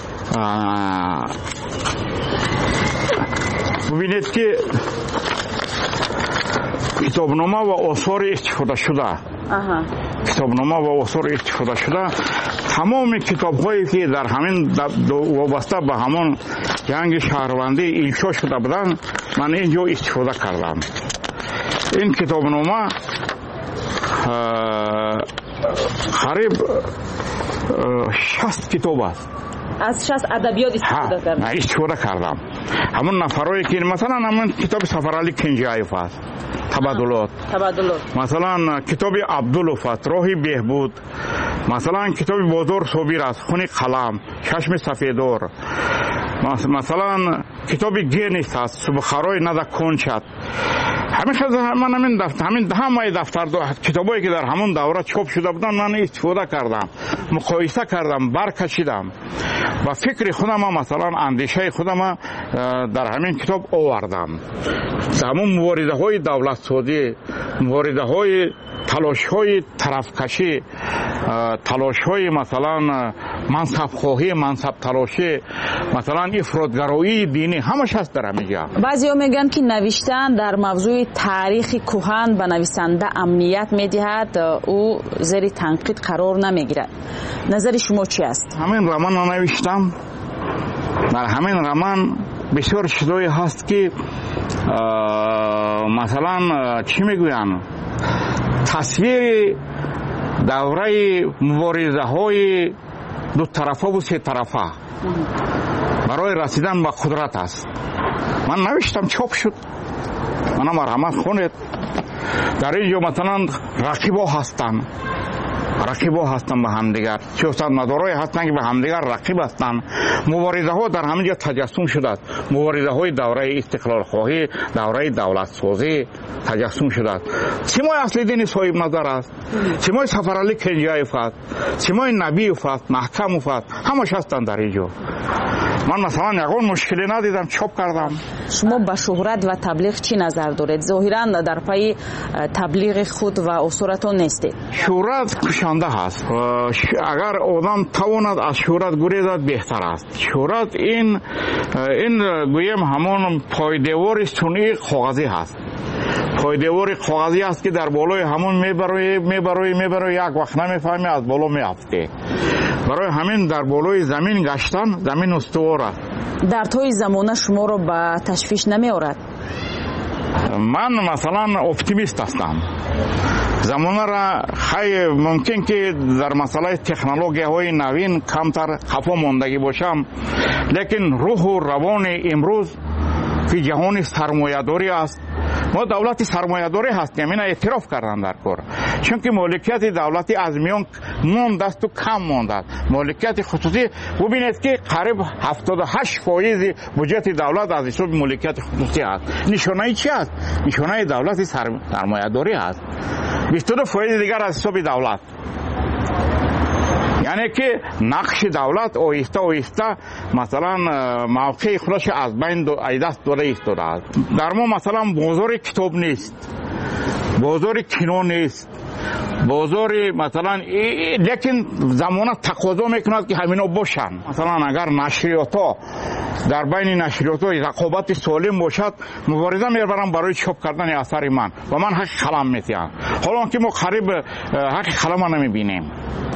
ببینید که کتابنامه و آثار استفاده شده آها. کتابنامه و آثار استفاده شده تمام کتاب‌هایی که در همین وابسته به همون جنگ شهروندی انشا شده بودن من اینجا استفاده کردم. این کتابنامه قریب شصت کتاب است. از شصت ادبیات استفاده کردم. استفاده کردم. همون نفرایی که مثلا همون کتاب سفرعلی کنجایف است، تبادلات. تبادلات. مثلا کتاب عبدالوف است، راهی بهبود. مثلا کتاب بازار صابر است، خون قلم، چشم سفیدار. مثلا کتاب گینیس است، سبخرای ندا کنچت. همین خدمت من همین دفتر همین ده ماه دفتر کتابایی که در همون دوره چاپ شده بودن من استفاده کردم، مقایسه کردم، برکشیدم و فکر خودم مثلا اندیشه خودم در همین کتاب آوردم. همون مبارزه های دولت سازی، مبارزه های تلاش های طرفکشی، تلاش های مثلا منصب خواهی، منصب تلاشی، مثلا افراطگرایی دینی، همش هست در همینجا. بعضیا میگن که نوشتن در موضوع تاریخ کهن به نویسنده امنیت میدهد، او زیر تنقید قرار نمیگیرد. نظر شما چی است؟ همین رمان نوشتم، در همین رمان بسیار چیزایی هست که مثلا چی میگوین، تصویر دوره مبارزه های دو طرفه و سه طرفه برای رسیدن به قدرت است. من نوشتم، چاپ شد، منم مرحمت خونید. در اینجا مثلا رقیبا هستن، رقیبا هستن به همدیگر، سیاستمدارای هستن که به همدیگر رقیب هستن. مبارزه ها در همینجا تجسم شده، مبارزه های دوره استقلال خواهی، دوره دولت سازی تجسم شده. سیمای اصلی دین صاحب نظر است، سیمای سفرعلی کنجایف است، سیمای نبیف است، محکموف است، همش هستن در اینجا. من مثلا یگان مشکلی ندیدم، چاپ کردم. شما به شهرت و تبلیغ چی نظر دارید؟ ظاهرا در پای تبلیغ خود و اصولتون نیستید. شهرت کشنده هست. اگر آدم تواند از شهرت گریزد بهتر است. شهرت این این گویم همون پایدیوار صنعی کاغذی هست. پایدیوار کاغذی است که در بالای همون میبره میبره میبره یک وقت نمیفهمی از بالا میافته. برای همین در بالای زمین گشتن، زمین استوار است. در توی زمانه شما رو به تشویش نمی آورد؟ من مثلا اپتیمیست هستم. زمانه را خیلی ممکن که در مسئله تکنولوژی های نوین کمتر خفا ماندگی باشم، لیکن روح و روان امروز که جهان سرمایه‌داری است، ما دولت سرمایه‌داری هستیم، اینا اعتراف کردن در کار. چون که مالکیت دولتی از میان مانده است و کم مانده است. مالکیت خصوصی ببینید که قریب هفتاد و هشت فایز بودجه دولت از حساب مالکیت خصوصی است. نشانه چی است؟ نشانه دولت سرمایه‌داری است. بیست و دو فایز دیگر از حساب دولت. یعنی که نقش دولت آهسته آهسته مثلا موقع خودش از بین دست داده ایستاده است. در ما مثلا بازار کتاب نیست، بازار کینو نیست، بازار مثلا ای... لیکن زمانه تقاضا میکند که همینا باشن. مثلا اگر نشریات ها در بین نشریات ها رقابت سالم باشد، مبارزه میبرم برای چاپ کردن اثر من و من حق قلم میتیم. حالا که ما قریب حق قلم نمیبینیم.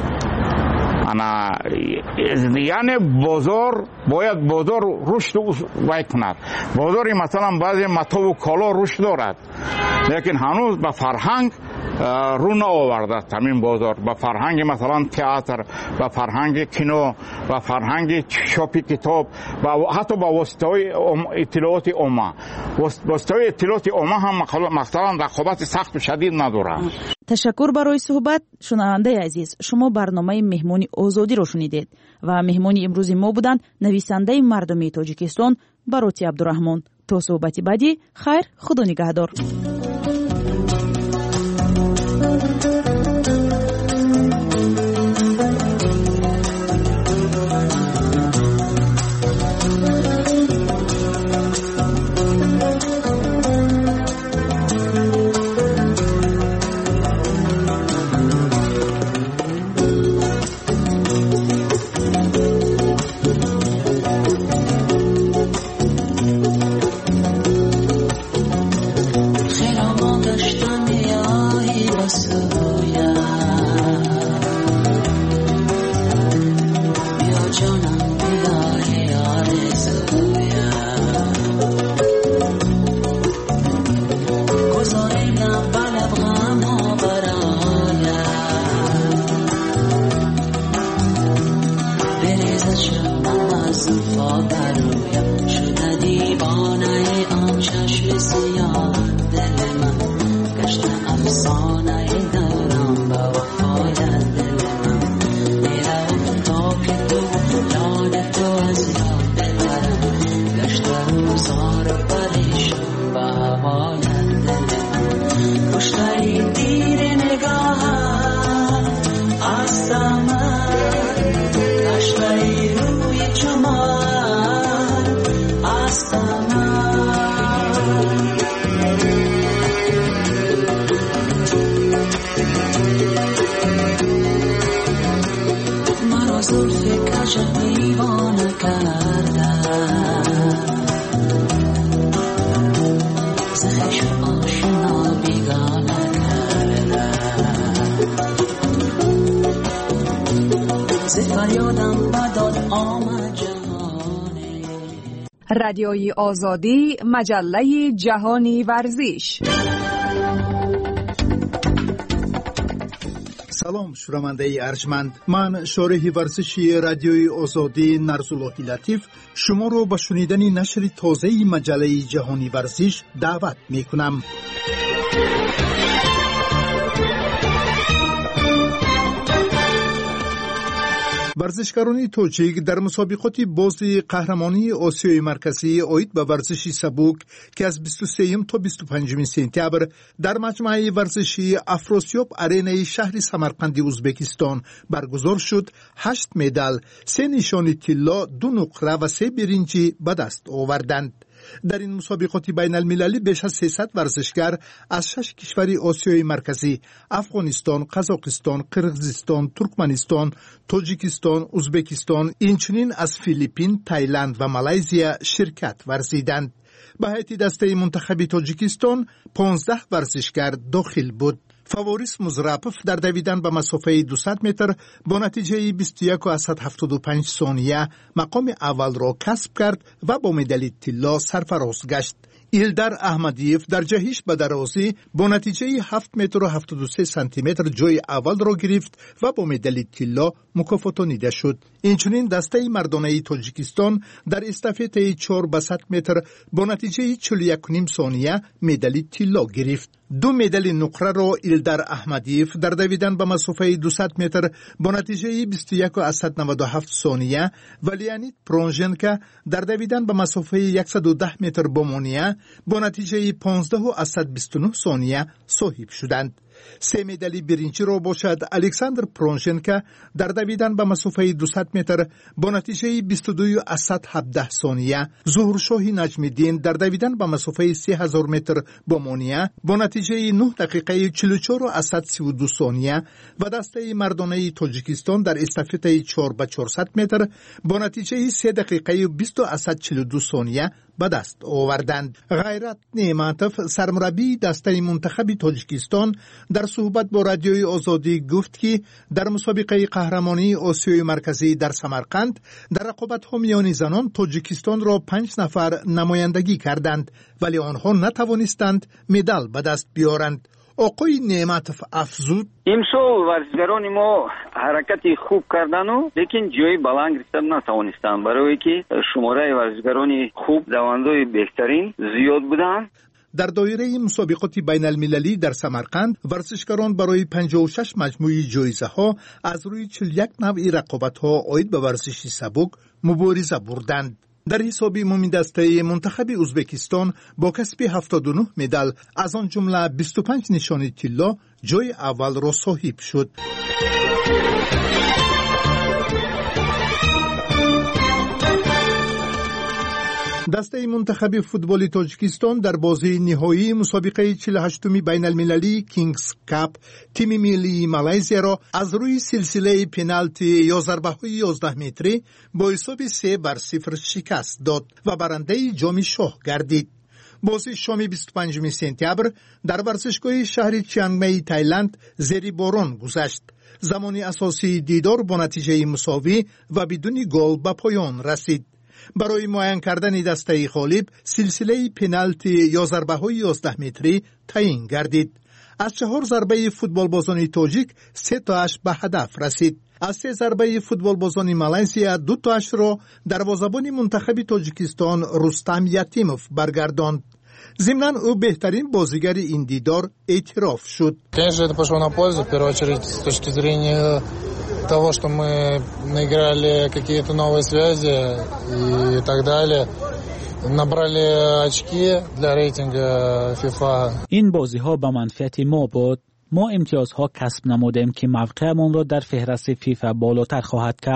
انا یعنی بازار باید بازار رشد وای کند. بازاری مثلا بعضی متا و کالا رشد دارد، لیکن هنوز به فرهنگ رو نآورده است. همین بازار به فرهنگ مثلا تئاتر، به فرهنگ کینو، به فرهنگ چاپ کتاب و حتی به واسطه اطلاعات عامه، واسطه اطلاعات عامه هم مثلا رقابت سخت و شدید نداره. تشکر برای صحبت. شنونده عزیز، شما برنامه مهمانی آزادی رو شنیدید و مهمانی امروز ما بودند نویسنده مردمی تاجیکستان باروتی عبدالرحمن. تا صحبتی بعدی، خیر، خدا نگهدار. زار پریشان با هوای دل زلف کج دیوانه کردم زخش آشنا بیگانه کردم ز فریادم بداد آمد جهانی. رادیوی آزادی، مجله جهانی ورزش. سلام شنونده ارجمند، من شارح ورزشی رادیوی آزادی نرزاللهی لطیف شما رو به شنیدن نشر تازه مجله جهانی ورزش دعوت می کنم. ورزشکاران توجیک در مسابقات بازی قهرمانی آسیای مرکزی اوید به ورزش سبک که از بیست و سه تا بیست و پنج سپتامبر در مجمع ورزشی افراسیاب آرینای شهر سمرقند ازبکستان برگزار شد، هشت مدال، سه نشان طلا، دو نقره و سه برنجی به دست آوردند. در این مسابقات بین المللی بیش از سیصد ورزشکار از شش کشور آسیای مرکزی، افغانستان، قزاقستان، قرغیزستان، ترکمنستان، تاجیکستان، ازبکستان، اینچنین از فیلیپین، تایلند و مالزیا شرکت ورزیدند. به هیئت دسته منتخب تاجیکستان پانزده ورزشکار داخل بود. فاوریس مزرپف در دویدن به مسافه دویست متر با نتیجه بیست و یک و هفتاد و پنج ثانیه مقام اول را کسب کرد و با مدال طلا سرفراز گشت. ایلدار احمدیف در جهش به درازی با نتیجه هفت متر و هفتاد و سه سانتی متر جای اول را گرفت و با مدال طلا مکافاتانیده شد. اینچنین دسته مردانه تاجیکستان در استافت چهار به صد متر با نتیجه چهل و یک و نیم ثانیه مدال طلا گرفت. دو مدال نقره را ایلدار احمدیف در دویدن به مسافه دویست متر با نتیجه بیست و یک و نود و هفت ثانیه و لیانید پرونژنکا در دویدن به مسافه صد و ده متر با مونیه با نتیجه پانزده و بیست و نه ثانیه صاحب شدند. سه مدال برنجی را باشد الکساندر پرونژنکا در دویدن به مسافه دویست متر با نتیجه بیست و دو و هفده ثانیه، ظهورشاه نجم الدین در دویدن به مسافه سه هزار متر با مونیه با نتیجه نه دقیقه چهل و چهار و سی و دو ثانیه و دسته مردانه تاجیکستان در استافت چهار به چهارصد متر با نتیجه سه دقیقه و بیست و چهل و دو ثانیه به دست آوردند. غیرت نعمتوف سرمربی دسته منتخب تاجیکستان در صحبت با رادیوی آزادی گفت که در مسابقه قهرمانی آسیای مرکزی در سمرقند در رقابت‌ها میان زنان تاجیکستان را پنج نفر نمایندگی کردند ولی آنها نتوانستند مدال به دست بیارند. آقای نعمتوف افزود امسال ورزشکاران ما حرکت خوب کردن و لیکن جای بلند گرفتن نتوانستند برای که شماره ورزشکاران خوب دوندای بهترین زیاد بودند. در دایره مسابقات بین المللی در سمرقند ورزشکاران برای پنجاه و شش مجموعه جایزه ها از روی چهل و یک نوع رقابت ها عاید به ورزش سبک مبارزه بردند. در حساب عمومی دسته منتخب ازبکستان با کسب هفتاد و نه مدال از آن جمله بیست و پنج نشان طلا جای اول را صاحب شد. دسته منتخب فوتبال تاجیکستان در بازی نهایی مسابقه چهل و هشتم بین المللی کینگز کاپ تیم ملی مالزیا را از روی سلسله پنالتی یا ضربه‌های یازده متری با حساب سه بر صفر شکست داد و برنده جام شاه گردید. بازی شام بیست و پنجم سپتامبر در ورزشگاه شهر چیانگ تایلند زیر باران گذشت. زمان اساسی دیدار با نتیجه مساوی و بدون گل به پایان رسید. برای معین کردن دسته غالب سلسله پنالتی یا ضربه های یازده متری تعیین گردید. از چهار ضربه فوتبال بازان تاجیک سه تاش به هدف رسید. از سه ضربه فوتبال بازان مالزیا دو تاش را دروازه‌بان منتخب تاجیکستان رستم یتیموف برگرداند. ضمناً او بهترین بازیگر این دیدار اعتراف شد. Конечно, это пошло на пользу, в первую очередь, с точки зрения того, что мы наиграли какие-то новые связи и так далее. Набрали очки для рейтинга FIFA. این بازی ها به منفعت ما بود. ما امتیازها کسب نمودیم که موقعمون را در فهرست فیفا بالاتر خواهد کرد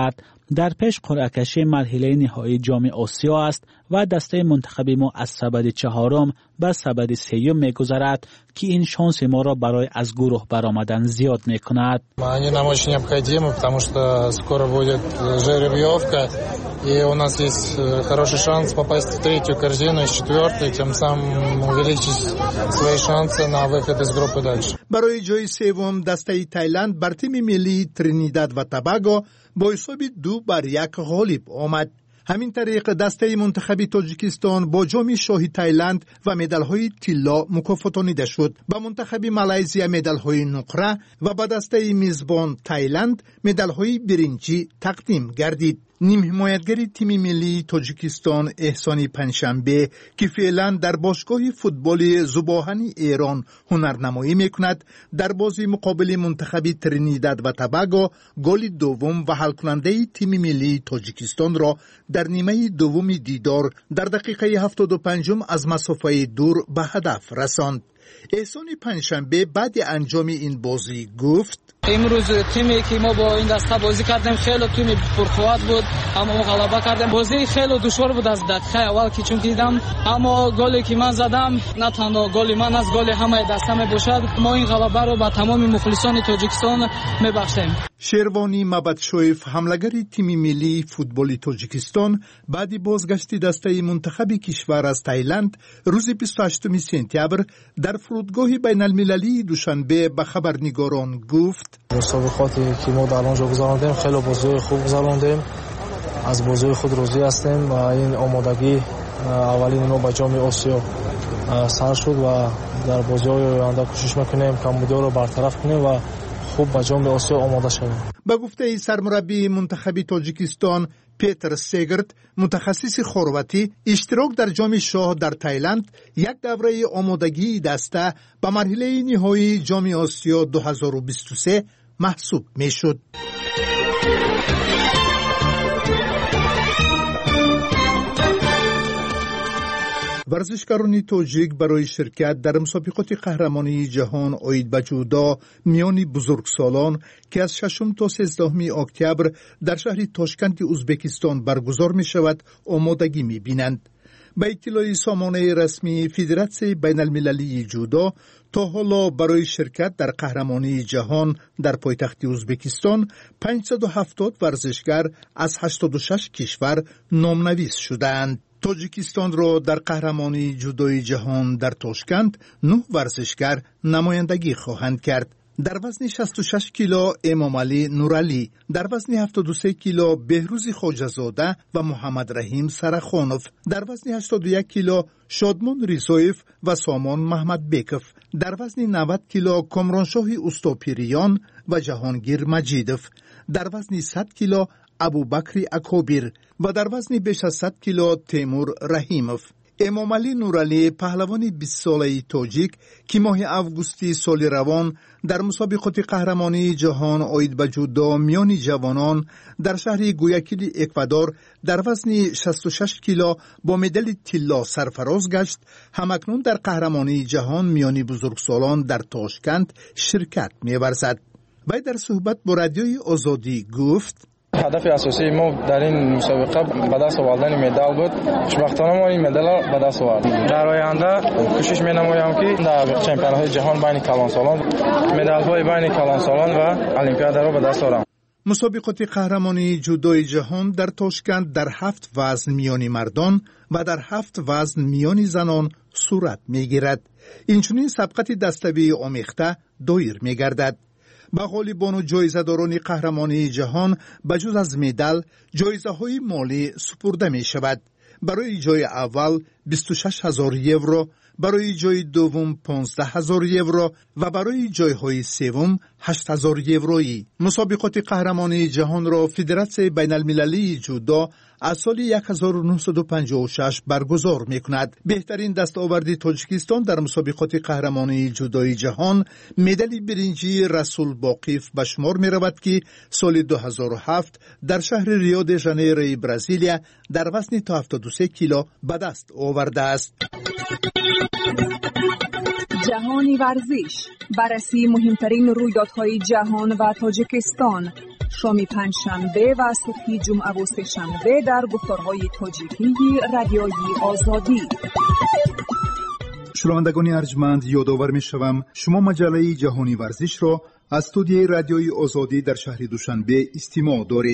در پیش قرعه کشی مرحله نهایی جام آسیا است و دسته منتخب ما از سبد چهارم به سبد سیوم میگذرد که این شانس ما را برای از گروه برآمدن زیاد میکند. Они нам очень необходимы, потому что скоро будет жеребьевка, и у нас есть хороший шанс попасть в третью корзину из четвертой, тем самым увеличить свои шансы на выход из группы дальше. برای جای سوم دسته تایلند بر تیم ملی ترینیداد و توباگو با حساب دو بر یک غالب آمد. همین طریق دسته منتخب تاجیکستان با جام شاهی تایلند و مدال‌های طلا مکافاتانیده شد. با منتخب مالزی مدال‌های نقره و با دسته میزبان تایلند مدال‌های برنجی تقدیم گردید. نیم حمایتگر تیم ملی تاجیکستان احسانی پنجشنبه که فعلا در باشگاه فوتبال زباهنی ایران هنرنمایی میکند در بازی مقابل منتخب ترینیداد و توباگو گل دوم و حل کننده تیم ملی تاجیکستان را در نیمه دوم دیدار در دقیقه هفتاد و پنج از مسافه دور به هدف رساند. احسانی پنجشنبه بعد انجام این بازی گفت: امروز تیمی که ما با این دسته بازی کردیم خیلی تیم پرقوت بود، اما ما غلبه کردیم. بازی خیلی دشوار بود از دقیقه اول که چون دیدم، اما گلی که من زدم نه تنها گل من است، گل همه دسته می باشد. ما این غلبه رو با تمام مخلصان تاجیکستان میبخشیم. شیروانی مبدشویف حملگر تیم ملی فوتبال تاجیکستان بعد بازگشت دسته منتخب کشور از تایلند روز بیست و هشتم سپتامبر در فرودگاه بین المللی دوشنبه به خبرنگاران گفت: مسابقاتی که ما در آنجا گذراندیم خیلی بازی خوب گذراندیم، از بازی خود راضی هستیم و این آمادگی اولین ما به جام آسیا سر شد و در بازی‌های آینده کوشش می‌کنیم که مدار رو برطرف کنیم و خوب به جام آسیا آماده شویم. به گفته سرمربی منتخب تاجیکستان پیتر سگرت، متخصص خرواتی، اشتراک در جام شاه در تایلند یک دوره آمادگی دسته به مرحله نهایی جام آسیا دو هزار و بیست و سه محسوب میشد. ورزشکاران تاجیک برای شرکت در مسابقات قهرمانی جهان عاید به جودو میان بزرگسالان که از ششم تا سیزدهم اکتبر در شهر تاشکند ازبکستان برگزار می شود آمادگی می بینند. به اطلاع سامانه رسمی فدراسیون بین المللی جودو تا حالا برای شرکت در قهرمانی جهان در پایتخت ازبکستان پانصد و هفتاد ورزشکار از هشتاد و شش کشور نامنویس شدند. تاجیکستان را در قهرمانی جودوی جهان در تاشکند نه ورزشکار نمایندگی خواهند کرد. در وزن شصت و شش کیلو امامعلی نورعلی، در وزن هفتاد و سه کیلو بهروز خواجه‌زاده و محمد رحیم سرخانوف، در وزن هشتاد و یک کیلو شادمان ریزویف و سامان محمد بیکف، در وزن نود کیلو کامرانشاه استاپیریان و جهانگیر مجیدف، در وزن صد کیلو ابوبکر اکوبیر و در وزن بیش از صد کیلو تیمور رحیموف. امامعلی نورعلی پهلوان بیست ساله تاجیک که ماه اوگوستی سال روان در مسابقات قهرمانی جهان عاید به جودو میان جوانان در شهر گویاکیل اکوادور در وزن شصت و شش کیلو با مدال طلا سرفراز گشت، همکنون در قهرمانی جهان میان بزرگسالان در تاشکند شرکت می‌ورزد. وی در صحبت با رادیوی آزادی گفت: هدف اساسی ما در این مسابقه به دست آوردن مدال بود. خوشبختانه ما این مدال را به دست آوردیم. در آینده کوشش می‌نمایم که در چمپیون‌های جهان بین کلانسالان مدال‌های بین کلانسالان و المپیاد را به دست آورم. مسابقات قهرمانی جودوی جهان در تاشکند در هفت وزن میانی مردان و در هفت وزن میانی زنان صورت می‌گیرد. اینچنین سبقت دسته‌ای آمیخته دایر می‌گردد. به غالبان و جایزه‌داران قهرمانی جهان بجز از مدال جایزه‌های مالی سپرده می شود. برای جای اول بیست و شش هزار یورو، برای جای دوم پانزده هزار یورو و برای جایهای سوم هشت هزار یورویی. مسابقات قهرمانی جهان را فدراسیون بین المللی جودو از سال هزار و نهصد و پنجاه و شش برگزار می کند. بهترین دستاورد تاجیکستان در مسابقات قهرمانی جودوی جهان مدال برنجی رسول باقیف به شمار می رود که سال دو هزار و هفت در شهر ریو د ژانیروی برزیلیا در وزن تا هفتاد و سه کیلو به دست آورده است. جهانی ورزش، بررسی مهمترین رویدادهای جهان و تاجیکستان، شام پنجشنبه و صبح جمعه و سه‌شنبه در گفتارهای تاجیکی رادیوی آزادی. شنوندگان ارجمند، یادآور می‌شوم شما مجله جهانی ورزش را از استودیوی رادیوی آزادی در شهر دوشنبه استماع دارید.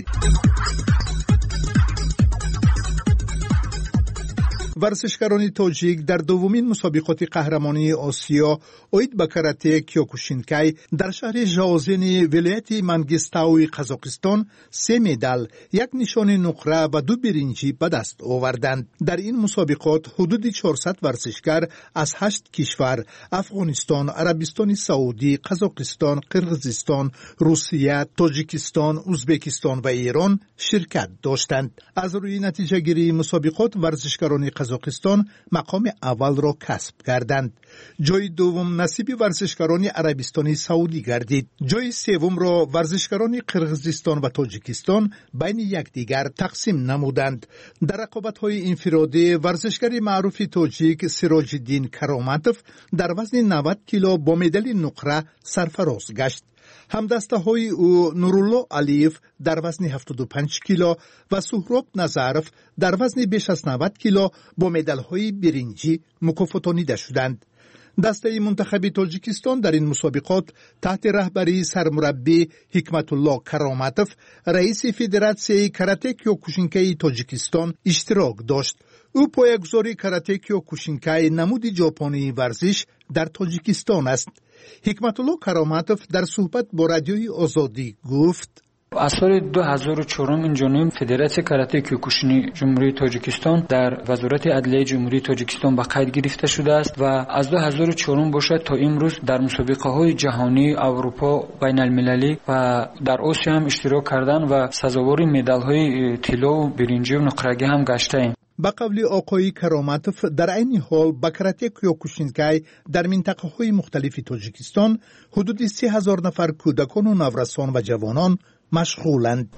ورزشکاران تاجیک در دومین مسابقات قهرمانی آسیا اوید به کاراته کیوکوشینکای در شهر ژاوزن ولایت منگیستاوی قزاقستان سه مدال، یک نشان نقره و دو برنجی به دست آوردند. در این مسابقات حدود چهارصد ورزشکار از هشت کشور افغانستان، عربستان سعودی، قزاقستان، قرقیزستان، روسیه، تاجیکستان، ازبکستان و ایران شرکت داشتند. از روی نتیجه گیری مسابقات ورزشکاران قزاقستان مقام اول را کسب کردند. جای دوم نصیب ورزشکاران عربستان سعودی گردید. جای سوم را ورزشکاران قرقیزستان و تاجیکستان بین یکدیگر تقسیم نمودند. در رقابت‌های انفرادی ورزشکار معروف تاجیک سراج الدین کرامتوف در وزن نود کیلو با مدال نقره سرفراز گشت. همدسته های او نورالله علیف در وزن هفتاد و پنج کیلو و سهراب نظرف در وزن بیش از نود کیلو با مدال های برنجی مکافاتانیده شدند. دسته منتخب تاجیکستان در این مسابقات تحت رهبری سرمربی حکمت الله کرامتوف، رئیس فدراسیون کاراته کیوکوشینکای تاجیکستان اشتراک داشت. او پایه‌گذاری کاراته کیوکوشینکای نمود ژاپنی ورزش در تاجیکستان است. حکمت الله کرامتوف در صحبت با رادیوی آزادی گفت: از سال دو هزار و چهار این جانب فدراسیون کاراته کیوکوشین جمهوری تاجیکستان در وزارت عدلیه جمهوری تاجیکستان به قید گرفته شده است و از دو هزار و چهار باشد تا امروز در مسابقه های جهانی، اروپا، بین المللی و در آسیا هم اشتراک کردن و سزاوار مدال های طلا و برنجی و نقرگی هم گشته ایم. با قبل آقای کرامتوف در این حال با کاراته کیوکوشینکای در منطقه های مختلف تاجیکستان حدود سه هزار نفر کودکان و نورسان و جوانان مشغولند.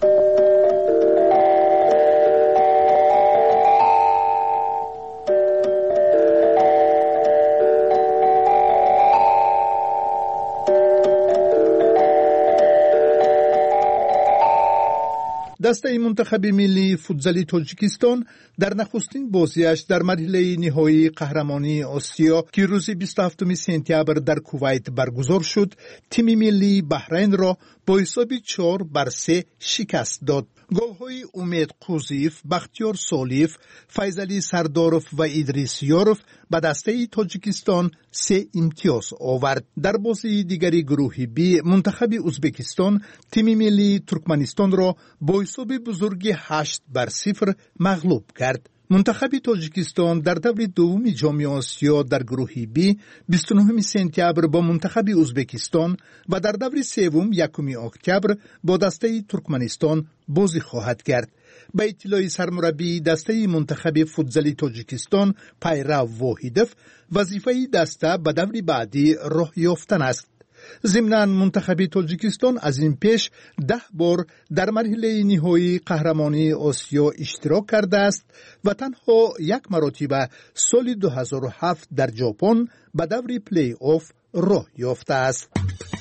دسته منتخب ملی فوتبال تاجیکستان در نخستین بازیش در مرحله نهایی قهرمانی آسیا که روز بیست و هفتم سپتامبر در کویت برگزار شد، تیم ملی بحرین را با حساب چهار بر سه شکست داد. گل‌های امید قوزیف، بختیار سالیف، فیضعلی سرداروف و ادریس یاروف به دسته تاجیکستان سه امتیاز آورد. در بازی دیگری گروه بی منتخب ازبکستان تیم ملی ترکمنستان را با حساب بزرگ هشت بر صفر مغلوب کرد. منتخب تاجیکستان در دور دوم جام آسیا در گروه بی بیست و نه سپتامبر با منتخب ازبکستان و در دور سوم یکم اکتبر با دسته ترکمنستان بازی خواهد کرد. به اطلاع سرمربی دسته منتخب فوتبال تاجیکستان پیرو واحدوف، وظیفه دسته به دور بعدی راه یافتن است. ضمناً منتخب تاجیکستان از این پیش ده بار در مرحله نهایی قهرمانی آسیا اشتراک کرده است و تنها یک مرتبه سال دو هزار و هفت در ژاپن به دور پلی آف راه یافته است.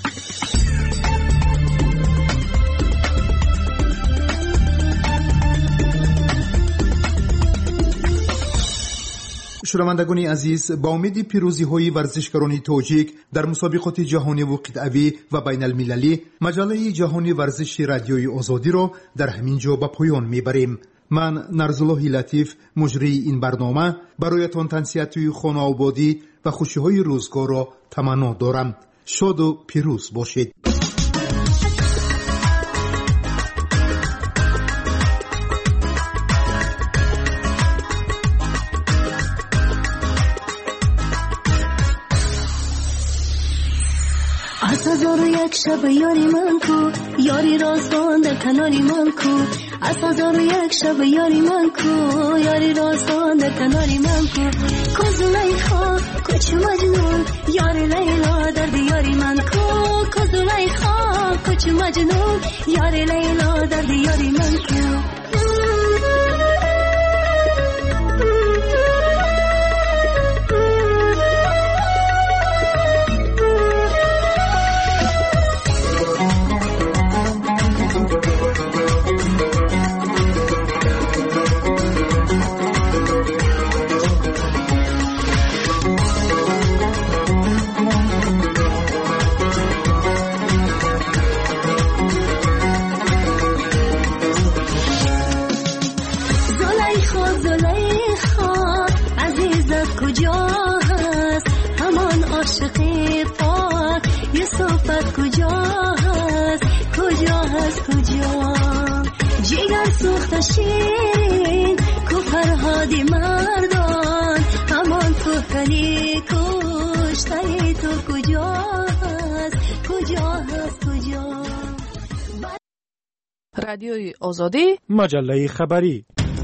شنوندگان عزیز، با امید پیروزی های ورزشکاران تاجیک در مسابقات جهانی و قطعی و بین المللی، مجله جهانی ورزش رادیوی آزادی را در همین جا به پایان میبریم. من نرزالله لطیف، مجری این برنامه، برایتان تنصیحات خانه آبادی و خوشی های روزگار را تمنا دارم. شاد و پیروز باشید. از هزار و یک شب یاری من کو، یاری راستان در کناری من کو. از هزار و یک شب یاری من کو، یاری راستان در کناری من کو. کوز لیخا کوچ مجنون، یاری لیلا در دیاری من کو. کوز لیخا کوچ مجنون، یاری لیلا در دیاری من کو. Thank you. تو شیرین کو فرهادی مردان همان کهکنی کشتنی تو کجا هست کجا هست کجا. رادیوی آزادی مجله خبری.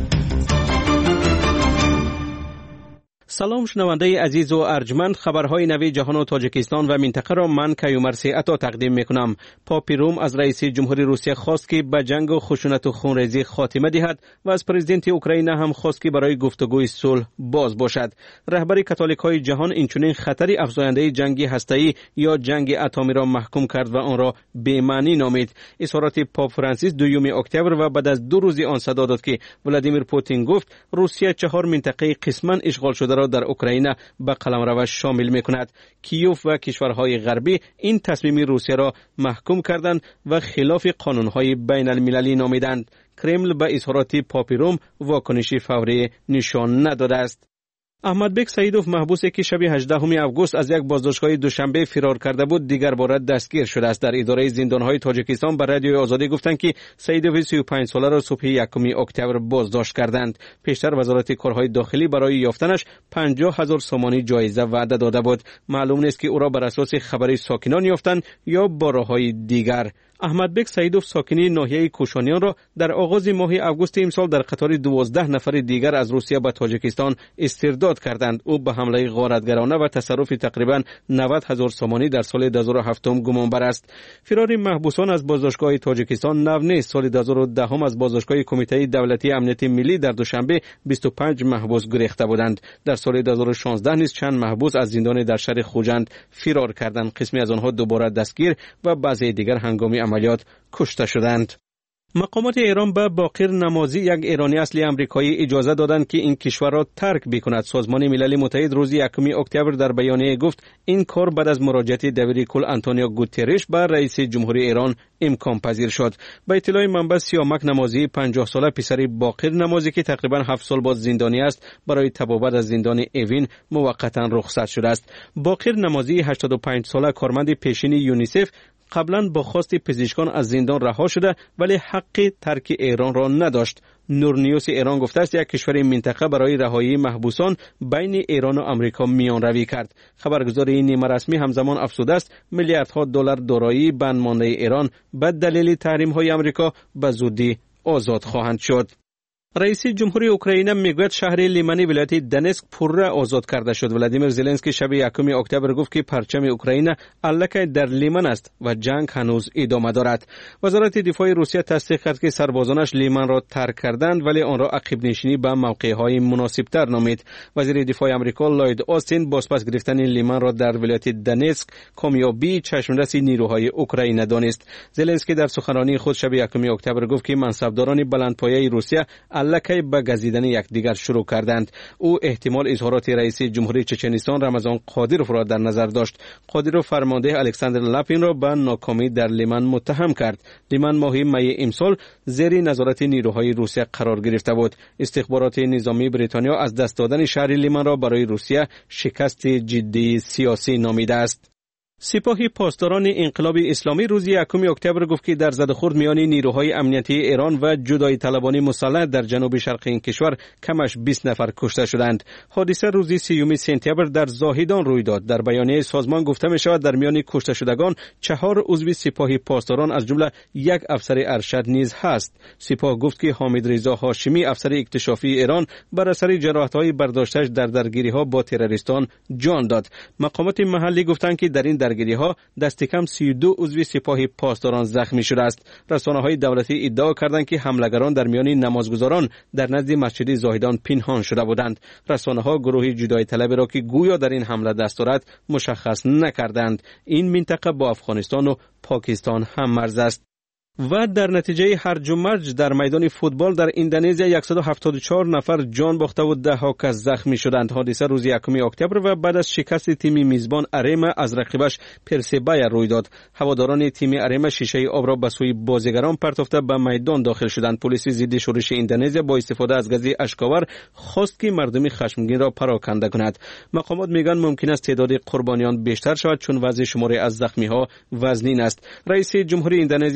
سلام شنونده عزیز و ارجمند، خبرهای نوی جهان و تاجیکستان و منطقه را من کیومرثی عطا تقدیم میکنم. پاپی روم از رئیس جمهوری روسیه خواست که به جنگ و خشونت و خونریزی خاتمه دهد و از پرزیدنت اوکراین هم خواست که برای گفتگوی صلح باز باشد. رهبر کاتولیک های جهان اینچنین خطری افزاینده جنگ هسته‌ای یا جنگ اتمی را محکوم کرد و آن را بی‌معنی نامید. اظهارات پاپ فرانسیس دوم اکتبر و بعد از دو روزی آن صدا داد که ولادیمیر پوتین گفت روسیه چهار منطقه قسماً اشغال شده را در اوکراین به قلمرو شامل می‌کند. کیوف و کشورهای غربی این تصمیم روسیه را محکوم کردند و خلاف قانون‌های بین المللی نامیدند. کرمل به اظهارات پاپی روم واکنشی فوری نشان نداده است. احمدبک سعیدوف محبوسی که شب هجدهم اوگوست از یک بازداشتگاه دوشنبه فرار کرده بود دیگر بار دستگیر شده است. در اداره زندان‌های تاجیکستان به رادیوی آزادی گفتند که سعیدوف سی و پنج ساله را صبح یکم اکتبر بازداشت کردند. پیشتر وزارت کارهای داخلی برای یافتنش پنجاه هزار سومانی جایزه وعده داده بود. معلوم نیست که او را بر اساس خبری ساکنان یافتند یا با راه‌های دیگر. احمدبک سعیدوف ساکنی ناحیه کوشانیان را در آغاز ماه اوگوست امسال در قطار دوازده نفر دیگر از روسیه به تاجیکستان استرداد کردند. او به حمله غارتگرانه و تصرف تقریبا نود هزار سومانی در سال دو هزار و هفت گمانبر است. فرار محبوسان از بازداشتگاه تاجیکستان نو نیست. سال دو هزار و ده از بازداشتگاه کمیته دولتی امنیت ملی در دوشنبه بیست و پنج محبوس گریخته بودند. در سال دو هزار و شانزده نیز چند محبوس از زندان در شهر خوجند فرار کردند. قسمی از آنها دوباره دستگیر و بعضی دیگر هنگام عملیات کشته شدند. مقامات ایران به باقر نمازی یک ایرانی اصلی آمریکایی اجازه دادند که این کشور را ترک بکند. سازمان ملل متحد روز یکم اکتبر در بیانیه گفت این کار بعد از مراجعه دبیر کل آنتونیو گوترش به رئیس جمهوری ایران امکان پذیر شد. به اطلاع منبع سیامک نمازی پنجاه ساله پسر باقر نمازی که تقریبا هفت سال باز زندانی است برای تبابت از زندان اوین موقتا رخصت شده است. باقر نمازی هشتاد و پنج ساله کارمند پیشین یونیسف قبلا با خواست پزشکان از زندان رها شده ولی حق ترک ایران را نداشت. نورنیوس ایران گفته است یک کشور منطقه برای رهایی محبوسان بین ایران و آمریکا میان روی کرد. خبرگزاری نیمه رسمی همزمان افزوده است میلیاردها دلار دارایی بندمانده ایران به دلیل تحریم‌های آمریکا به زودی آزاد خواهند شد. رئیس جمهوری اوکراین میگوید شهر لیمانی ولایت دنسک پرره آزاد کرده شد. ولادیمیر زلنسکی شب یکم اکتبر گفت که پرچم اوکراین الکی در لیمان است و جنگ هنوز ادامه دارد. وزارت دفاع روسیه تصدیق کرد که سربازانش لیمان را ترک کردند ولی آن را عقب نشینی به موقع‌های مناسب‌تر نامید. وزیر دفاع آمریکا لوید آستین بازپس گرفتن لیمان را در ولایت دنسک کامیابی چشمرس نیروهای اوکراین دانست. زلنسکی در سخنرانی خود شب یکم اکتبر گفت که منصبداران بلندپایه روسیه الکی به گزیدن یکدیگر شروع کردند. او احتمال اظهارات رئیس جمهوری چچنستان رمضان قادیروف را در نظر داشت. قادیروف فرمانده الکساندر لاپین را به ناکامی در لیمان متهم کرد. لیمان ماه می امسال زیر نظارت نیروهای روسیه قرار گرفته بود. استخبارات نظامی بریتانیا از دست دادن شهر لیمان را برای روسیه شکست جدی سیاسی نامیده است. سپاه پاسداران انقلاب اسلامی روز یکم اکتبر گفت که در زدخورد میان نیروهای امنیتی ایران و جدایی طلبان مسلح در جنوب شرق این کشور کمش بیست نفر کشته شدند. حادثه روز سیوم سپتامبر در زاهدان روی داد. در بیانیه سازمان گفته می شود در میان کشته شدگان چهار عضو سپاه پاسداران از جمله یک افسر ارشد نیز هست. سپاه گفت که حامد رضا هاشمی افسر اکتشافی ایران بر اثر جراحت‌های برداشتش در درگیری‌ها با تروریستان جان داد. مقامات محلی گفتند که در این درگیری ها دست کم سی و دو عضو سپاه پاسداران زخمی شده است. رسانه‌های دولتی ادعا کردند که حملگران در میان نمازگزاران در نزد مسجد زاهدان پنهان شده بودند. رسانه‌ها گروه جدایی طلبی را که گویا در این حمله دست دارد مشخص نکردند. این منطقه با افغانستان و پاکستان هم مرز است. و در نتیجه هرج و مرج در میدان فوتبال در اندونزیا صد و هفتاد و چهار نفر جان باخته و ده ها کس زخمی شدند. حادثه روز یکم اکتبر و بعد از شکست تیم میزبان ارما از رقیبش پرسبایا روی داد. هواداران تیم ارما شیشه آب را به سوی بازیگران پرتافته به میدان داخل شدند. پلیس ضد شورش اندونزیا با استفاده از گاز اشک‌آور خواست که مردم خشمگین را پراکنده کند. مقامات میگن ممکن است تعداد قربانیان بیشتر شود چون وضع شماری از زخمی ها وزنین است. رئیس جمهوری اندونزیا خواهان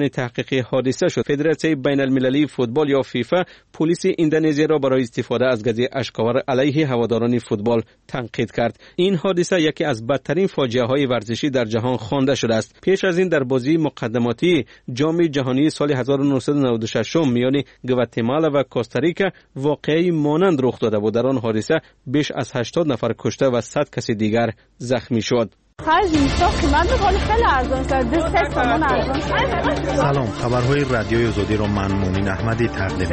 بیان تحقیقی حادثه شد. فدراسیون بین المللی فوتبال یا فیفا پلیس اندونزی را برای استفاده از گاز اشک‌آور علیه هواداران فوتبال تنقید کرد. این حادثه یکی از بدترین فاجعه های ورزشی در جهان خوانده شده است. پیش از این در بازی مقدماتی جام جهانی سال هزار و نهصد و نود و شش میان گواتمالا و کوستاریکا واقعی مانند رخ داده بود. در آن حادثه بیش از هشتاد نفر کشته و صد کس دیگر زخمی شد. سلام، خبرهای رادیوی آزادی را من مومن احمدی تقدیم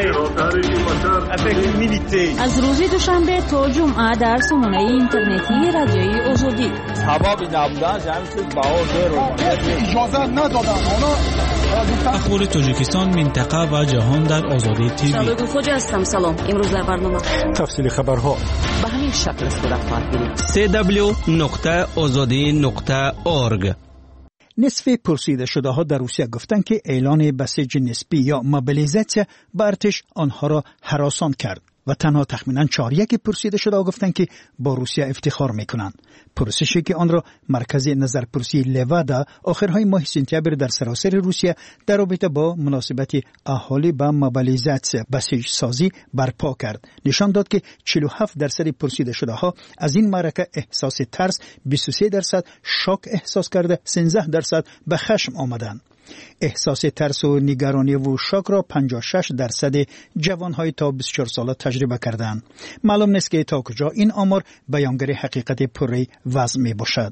می‌کنم. از روز دوشنبه تا جمعه در سامانه اینترنتی رادیوی آزادی. سبب نبودن جمعیت باور رو اجازه ندادن. اخبار تاجیکستان، منطقه و جهان در آزادی تیوی. شبکه خوج هستم. سلام. امروز در برنامه تفصیل خبرها به همین شکل صورت خواهد گرفت. سی دبلیو نقطه آزادی نقطه اورگ. نصف پرسیده شده ها در روسیه گفتند که اعلان بسیج نسبی یا موبیلیزاسیون به ارتش آنها را هراسان کرد و تنها تخمیناً چهار یک پرسیده شده ها گفتند که با روسیه افتخار میکنند. پرسشی که آن را مرکز نظرپرسی لوادا آخرهای ماه سپتامبر در سراسر روسیه در رابطه با مناسبت اهالی با موبیلیزاسیون بسیج سازی برپا کرد نشان داد که چهل و هفت درصد پرسیده شده ها از این معرکه احساس ترس، بیست و سه درصد شاک احساس کرده، سیزده درصد به خشم آمدند. احساس ترس و نگرانی و شاک را پنجاه و شش درصد جوانهای تا بیست و چهار ساله تجربه کردند. معلوم نیست که تا کجا این آمار بیانگر حقیقت پره وضع می باشد.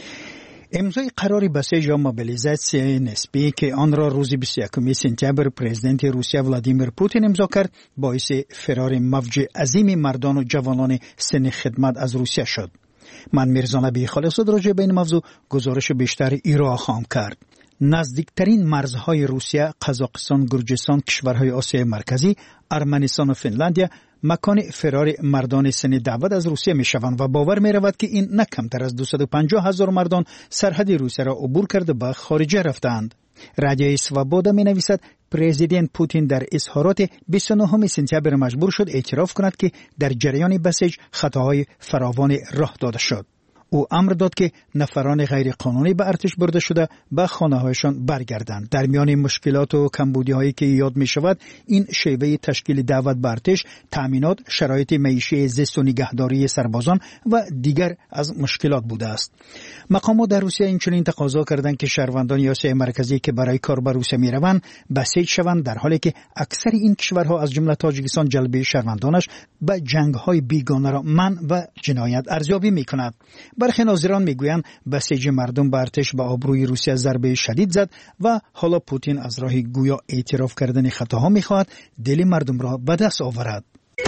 امضای قرار بسیج یا موبیلیزاسیون نسبی که آن را روز بیست و یکم سپتامبر پرزیدنت روسیه ولادیمیر پوتین امضا کرد باعث فرار موج عظیم مردان و جوانان سن خدمت از روسیه شد. من میرزا نبی خالص‌زاده راجع به این موضوع گزارش بیشتر ایران خواهم کرد. نزدیکترین مرزهای روسیه، قزاقستان، گرجستان، کشورهای آسیای مرکزی، ارمنستان و فنلاندیا مکان فرار مردان سن دعوت از روسیه می شوند و باور می رود که این نه کمتر از دویست و پنجاه هزار مردان سرحد روسیه را عبور کرده به خارجه رفتند. رادیوی سوابودا می نویسد پرزیدنت پوتین در اظهارات بیست و نهم سپتامبر مجبور شد اعتراف کند که در جریان بسیج خطاهای فراوان راه داده شد. او امر داد که نفران غیر قانونی به ارتش برده شده به خانه‌هایشان برگردند. در میان مشکلات و کمبودی‌هایی که یاد می شود این شیوه تشکیل دعوت به ارتش، تأمینات، شرایط معیشی، زیست و نگهداری سربازان و دیگر از مشکلات بوده است. مقامات در روسیه اینچنین تقاضا کردند که شهروندان آسیای مرکزی که برای کار به روسیه می‌روند بسیج شوند، در حالی که اکثر این کشورها از جمله تاجیکستان جلب شهروندانش به جنگ‌های بیگانه را منع و جنایت ارزیابی می‌کند. برخی ناظران میگویند بسیج مردم به ارتش به آبروی روسیه ضربه شدید زد و حالا پوتین از راه گویا اعتراف کردن خطاها میخواهد دل مردم را به دست آورد.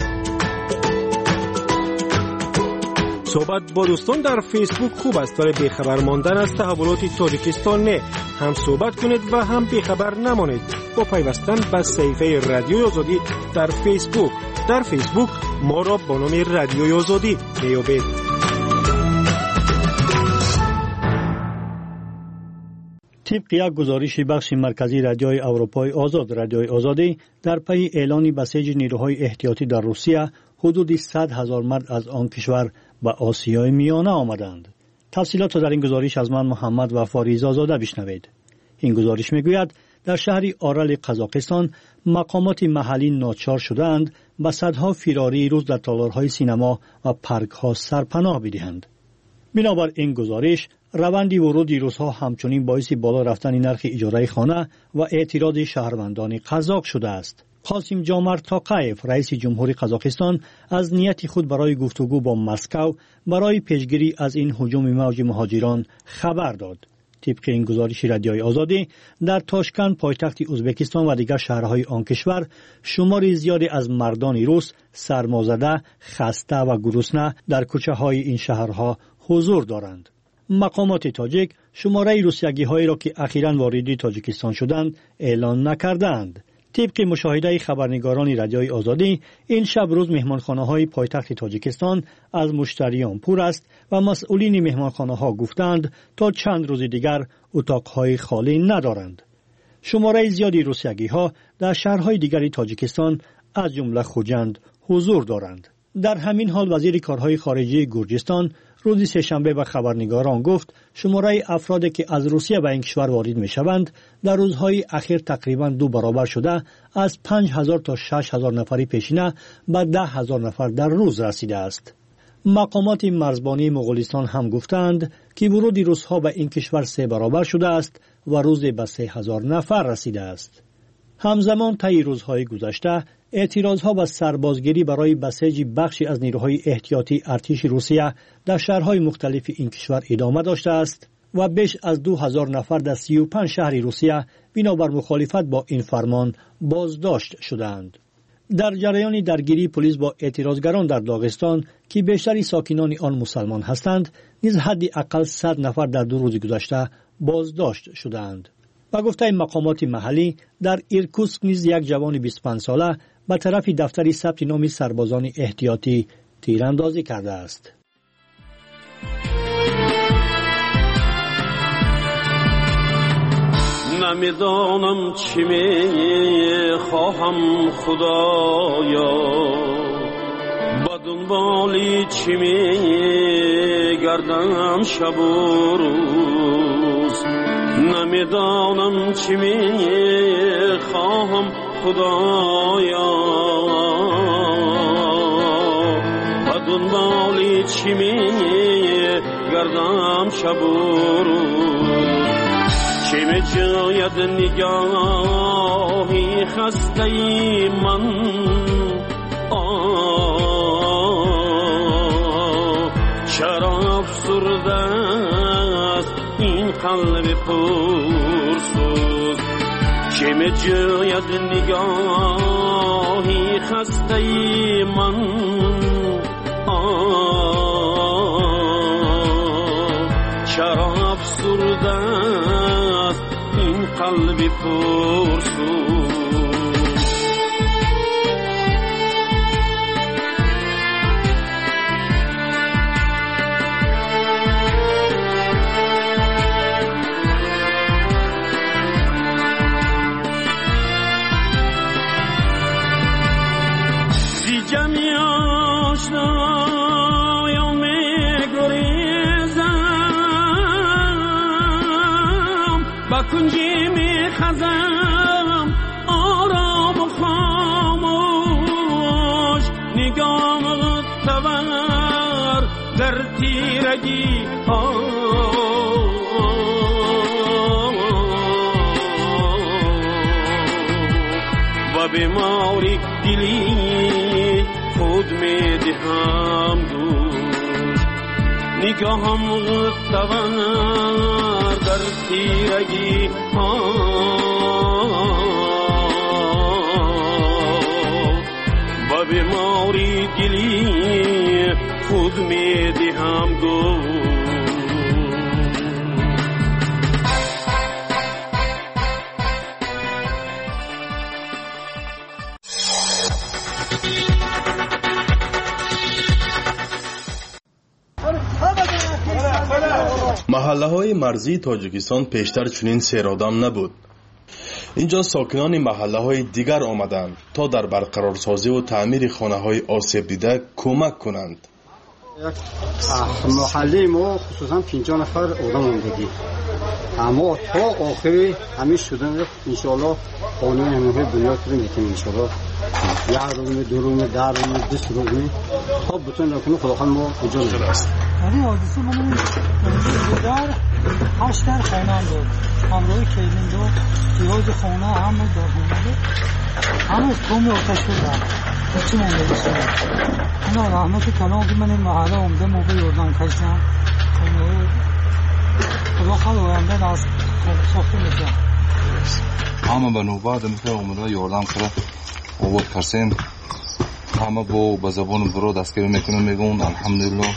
صحبت با دوستان در فیسبوک خوب است ولی بیخبر ماندن از تحولات تاجیکستان نه. هم صحبت کنید و هم بیخبر نمانید با پیوستن به صفحه رادیوی آزادی در فیسبوک. در فیسبوک ما را با نام رادیوی آزادی میابید. طبق یک گزارش بخش مرکزی رادیوی اروپای آزاد رادیوی آزادی در پی اعلان بسیج نیروهای احتیاطی در روسیه حدود صد هزار مرد از آن کشور به آسیای میانه آمدند. تفصیلات در این گزارش از من محمد و فاریزا زاده بشنوید. این گزارش میگوید در شهر آرل قزاقستان مقامات محلی ناچار شدند به صدها فراری روز در تالارهای سینما و پارک ها سرپناه بدهند. بنابر این گزارش روندی ورود روزها همچنین باعث بالا رفتن نرخ اجاره خانه و اعتراض شهروندان قزاق شده است. قاسم جامر تاقایف رئیس جمهوری قزاقستان از نیت خود برای گفتگو با مسکو برای پیشگیری از این هجوم موج مهاجران خبر داد. طبق این گزارش رادیوی آزادی در تاشکند پایتخت ازبکستان و دیگر شهرهای آن کشور شمار زیادی از مردان روس سرمازده، خسته و گرسنه در کوچه های این شهرها حضور دارند. مقامات تاجیک شماره روسیگی هایی را که اخیراً وارد تاجیکستان شدند اعلان نکردند. طبق مشاهده خبرنگاران رادیوی آزادی این شب روز مهمانخانه های پایتخت تاجیکستان از مشتریان پر است و مسئولین مهمانخانه ها گفتند تا چند روز دیگر اتاقهای خالی ندارند. شماره زیادی روسیگی ها در شهرهای دیگری تاجیکستان از جمله خوجند حضور دارند. در همین حال وزیر کارهای خارجه گرجستان روز سه‌شنبه به خبرنگاران گفت شماره افرادی که از روسیه به این کشور وارد می شوند در روزهای اخیر تقریبا دو برابر شده از پنج هزار تا شش هزار نفری پیشینه به ده هزار نفر در روز رسیده است. مقامات مرزبانی مغولستان هم گفتند که ورود روس‌ها به این کشور سه برابر شده است و روزی به سه هزار نفر رسیده است. همزمان طی روزهای گذشته اعتراضها به سربازگیری برای بسیج بخشی از نیروهای احتیاطی ارتش روسیه در شهرهای مختلف این کشور ادامه داشته است و بیش از دو هزار نفر در سی و پنج شهر روسیه بنابر مخالفت با این فرمان بازداشت شدند. در جریان درگیری پلیس با اعتراضگران در داغستان که بیشتر ساکنان آن مسلمان هستند نیز حداقل صد نفر در دو روز گذشته بازداشت شدند. و گفته مقامات محلی در ایرکوتسک نیز یک جوان بیست و پنج ساله به طرف دفتر ثبت نام سربازان احتیاطی تیراندازی کرده است. نمیدانم چی می خواهم خدایا با دنبالی چی می گردم شب و روز نمیدانم چی می خواهم خدایا با دنبالی چی می گردم شب و روز چی می جاید نگاهی خسته ای من چرا افسرده است این قلب پرسوز چی می جاید نگاهی خسته ای من چرا افسرده است این قلب پرسوز کنجی می خزم آرام و خاموش نگام تور در تیرگی ها و بیماری دلی خود می دهم دوش نگاهم تور در تیرگی ها و بیماری دلی خود می دهم گو محله‌های مرزی تاجیکستان پیشتر چنین سیرآدم نبود. اینجا ساکنان محله‌های دیگر آمدند تا در برقرارسازی و تعمیر خانه‌های آسیب دیده کمک کنند. محله ما خصوصا پنجاه نفر آدم اومدگی اما تا آخری همین شدن ان شاء الله خانه همه بنیاد کنیم میتونیم ان شاء الله یک روم دو روم در روم بیست روم تا بتون نکنه خداوند ما اجازه بده. این حادثه من در هشت در خانه بود همراه کیلین دو دیواز خانه هم در خانه همه کومی آتش شده چی مونده بشه اینا رحمت کلام که من این محله اومده موقع یردان کشتم خدا خداونده از ساخته میشه همه به نوبت میشه اومده یردان کرده آورد کرسیم همه با به زبان برو دستگیری میکنن میگون الحمدلله.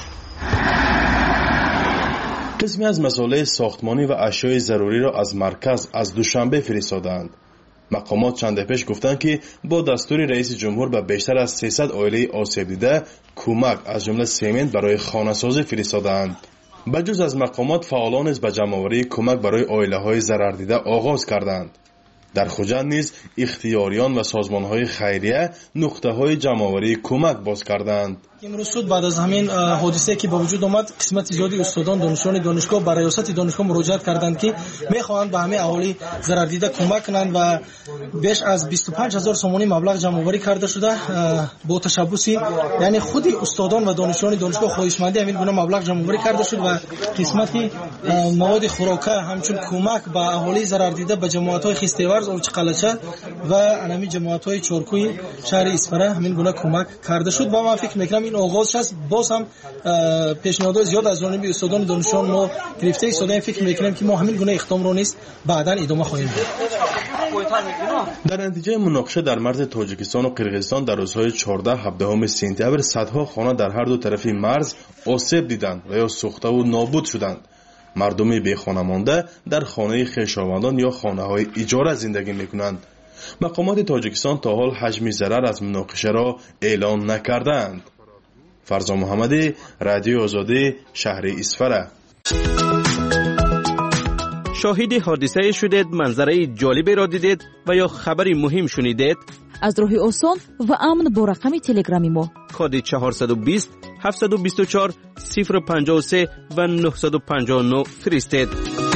قسمی از مسائل ساختمانی و اشیاء ضروری را از مرکز از دوشنبه فرستادند. مقامات چند پیش گفتند که با دستور رئیس جمهور به بیشتر از سیصد عائله آسیب دیده کمک از جمله سیمنت برای خانه‌سازی فرستادند. بجز از مقامات فعالان نیز به جمع‌آوری کمک برای عائله‌های ضرر دیده آغاز کردند. در خوجند نیز اختیاریان و سازمان‌های خیریه نقطه‌های جمع‌آوری کمک باز کردند. امروز شد بعد از همین حادثه که با وجود آمد قسمت زیادی استادان دانشجویان دانشگاه با ریاست دانشگاه مراجعت کردند که میخواهند به همه اهالی ضرر دیده کمک کنند و بیش از بیست و پنج هزار سومانی مبلغ جمع آوری کرده شده با تشبث یعنی خود استادان و دانشجویان دانشگاه خواهشمندی همین گونه مبلغ جمع آوری کرده شد و قسمت مواد خوراکه همچون کمک به اهالی ضرر دیده به جماعت‌های خیستیورز اوچ قلچه و انمی جماعت‌های چورکوی شهر اسپره همین گونه کمک کرده شد و من فکر می‌کنم این آغاز است. باز هم پیشنهادات زیاد از جانب استادان دانشجویان ما گرفته ایستادیم. فکر می‌کنیم که ما همین گونه اقدام رو نیست بعداً ادامه خواهیم داد. در نتیجه مناقشه در مرز تاجیکستان و قرقیزستان در روزهای چهارده هفدهم سپتامبر صدها خانه در هر دو طرف مرز آسیب دیدند و یا سوخته و نابود شدند. مردم بی خانه مانده در خانه خویشاوندان یا خانه‌های اجاره زندگی می‌کنند. مقامات تاجیکستان تا حال حجم ضرر از مناقشه را اعلام نکردند. فرزا محمدی، رادیو آزادی، شهر اسفره. شاهد حادثه شدید، منظره جالبی را دیدید و یا خبری مهم شنیدید؟ از راه آسان و امن با رقم تلگرامی ما کد چهارصد و بیست هفتصد و بیست و چهار صفر پنجاه و سه و نهصد و پنجاه و نه فرستید.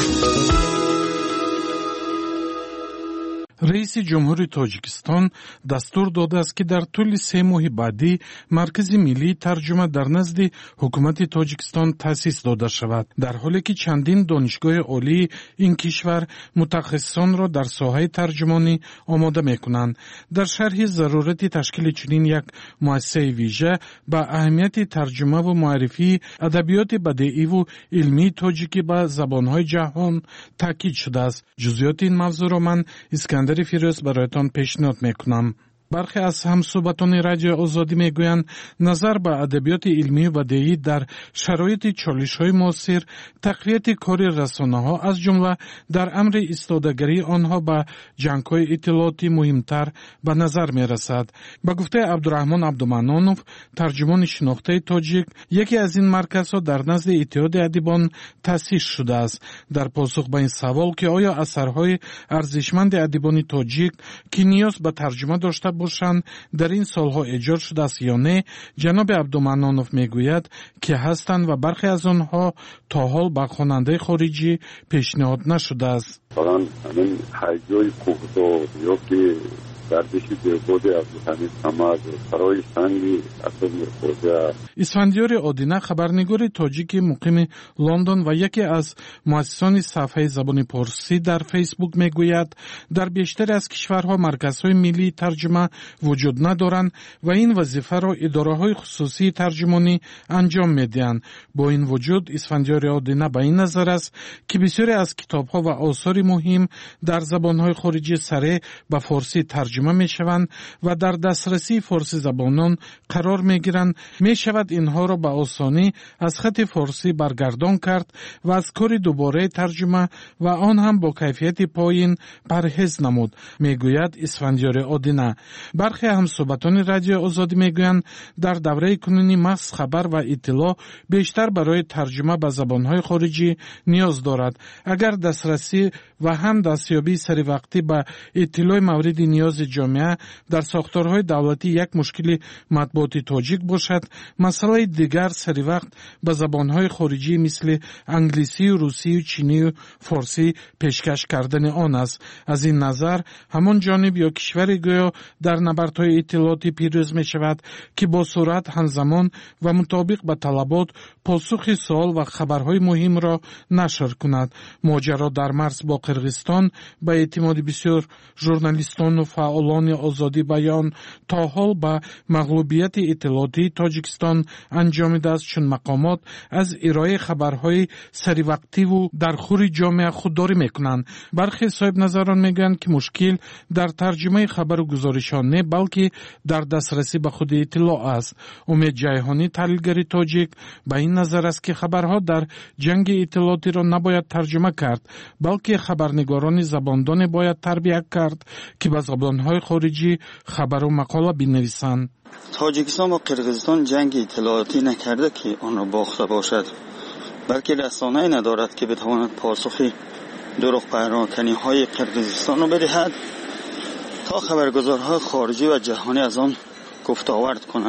رئیس جمهوری تاجیکستان دستور داده است که در طول سه ماه بعدی مرکز ملی ترجمه در نزد حکومت تاجیکستان تأسیس داده شود، در حالی که چندین دانشگاه عالی این کشور متخصصان را در ساحه ترجمانی آماده می‌کنند. در شرح ضرورت تشکیل چنین یک مؤسسه ویژه با اهمیت ترجمه و معرفی ادبیات بدیعی و علمی تاجیکی به زبان‌های جهان تاکید شده است. جزئیات این موضوع را من اسکندر فیروز برایتان پیشنهاد میکنم. برخی از همصحبتان رادیو آزادی میگویند نظر به ادبیات علمی و بدیعی در شرایط چالش‌های معاصر تقویت کار رسانه‌ها از جمله در امر ایستادگی آنها به جنگ‌های اطلاعاتی مهمتر به نظر می‌رسد. به گفته عبدالرحمن عبدالمنانوف، ترجمان شناخته تاجیک، یکی از این مرکزها در نزد اتحاد ادیبان تأسیس شده است. در پاسخ به این سوال که آیا اثرهای ارزشمند ادیبان تاجیک که نیاز به ترجمه داشته باشند در این سالها ایجاد شده است یا نه، جناب عبدالمنانوف میگوید که هستند و برخی از آنها تا حال به خواننده خارجی پیشنهاد نشده است. فقط همین حجای کوهدار یا که گردشی دیربود عبدالحمید صمد برای سنگی اصلا میخورده. اسفندیار آدینه، خبرنگار تاجیک مقیم لندن و یکی از مؤسسان صفحه زبان پارسی در فیسبوک میگوید در بیشتر از کشورها مرکزهای ملی ترجمه وجود ندارند و این وظیفه را اداره‌های خصوصی ترجمانی انجام میدهند. با این وجود اسفندیار آدینه به این نظر است که بسیاری از کتاب‌ها و آثار مهم در زبان‌های خارجی سریع به فارسی ترجمه می شوند و در دسترسی فارسی زبانان قرار می گیرند. می شود اینها را به آسانی از خط فارسی برگردان کرد و از کار دوباره ترجمه و آن هم با کیفیت پایین پرهیز نمود، می گوید اسفندیار آدینه. برخی همصحبتان رادیو آزادی می گویند در دوره کنونی محض خبر و اطلاع بیشتر برای ترجمه به زبانهای خارجی نیاز دارد. اگر دسترسی و هم دستیابی سری وقتی به اطلاع مورد نیاز جامعه در ساختارهای دولتی یک مشکل مطبوعاتی تاجیک باشد، مسئله دیگر سری وقت به زبانهای خارجی مثل انگلیسی و روسی و چینی و فارسی پیشکش کردن آن است. از این نظر همان جانب یا کشوری گویا در نبردهای اطلاعاتی پیروز می شود که با سرعت همزمان و مطابق به طلبات پاسخ سوال و خبرهای مهم را نشر کند. ماجرا در مرز با قرقیزستان به اعتماد بسیار ژورنالیستان و فعالان آزادی بیان تا حال به مغلوبیت اطلاعاتی تاجیکستان انجامیده است، چون مقامات از ارائه خبرهای سری وقتی و در خور جامعه خودداری میکنند. برخی صاحب نظران میگویند که مشکل در ترجمه خبر و گزارشان نه، بلکه در دسترسی به خود اطلاع است. امید جیهانی، تحلیلگر تاجیک، به این نظر است که خبرها در جنگ اطلاعاتی را نباید ترجمه کرد، بلکه خبرنگاران زباندان باید تربیت کرد که به زبانهای خارجی خبر و مقاله بنویسند. تاجیکستان با قرقیزستان جنگ اطلاعاتی نکرده که آن را باخته باشد، بلکه رسانه‌ای ندارد که بتواند پاسخی دروغ پراکنی های قرقیزستان را بدهد تا خبرگزارهای خارجی و جهانی از آن گفت آورد کنند.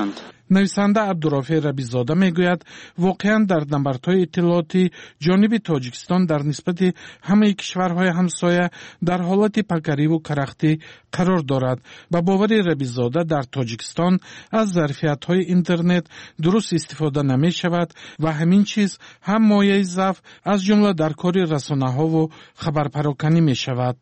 نویسنده عبدالرافع ربیزاده میگوید واقعا در نبردهای اطلاعاتی جانب تاجیکستان در نسبت همه کشورهای همسایه در حالت پکری و کرختی قرار دارد. با باور ربیزاده در تاجیکستان از ظرفیت‌های اینترنت درست استفاده نمی شود و همین چیز هم مایه ضعف از جمله در کار رسانه‌ها و خبرپراکنی می شود.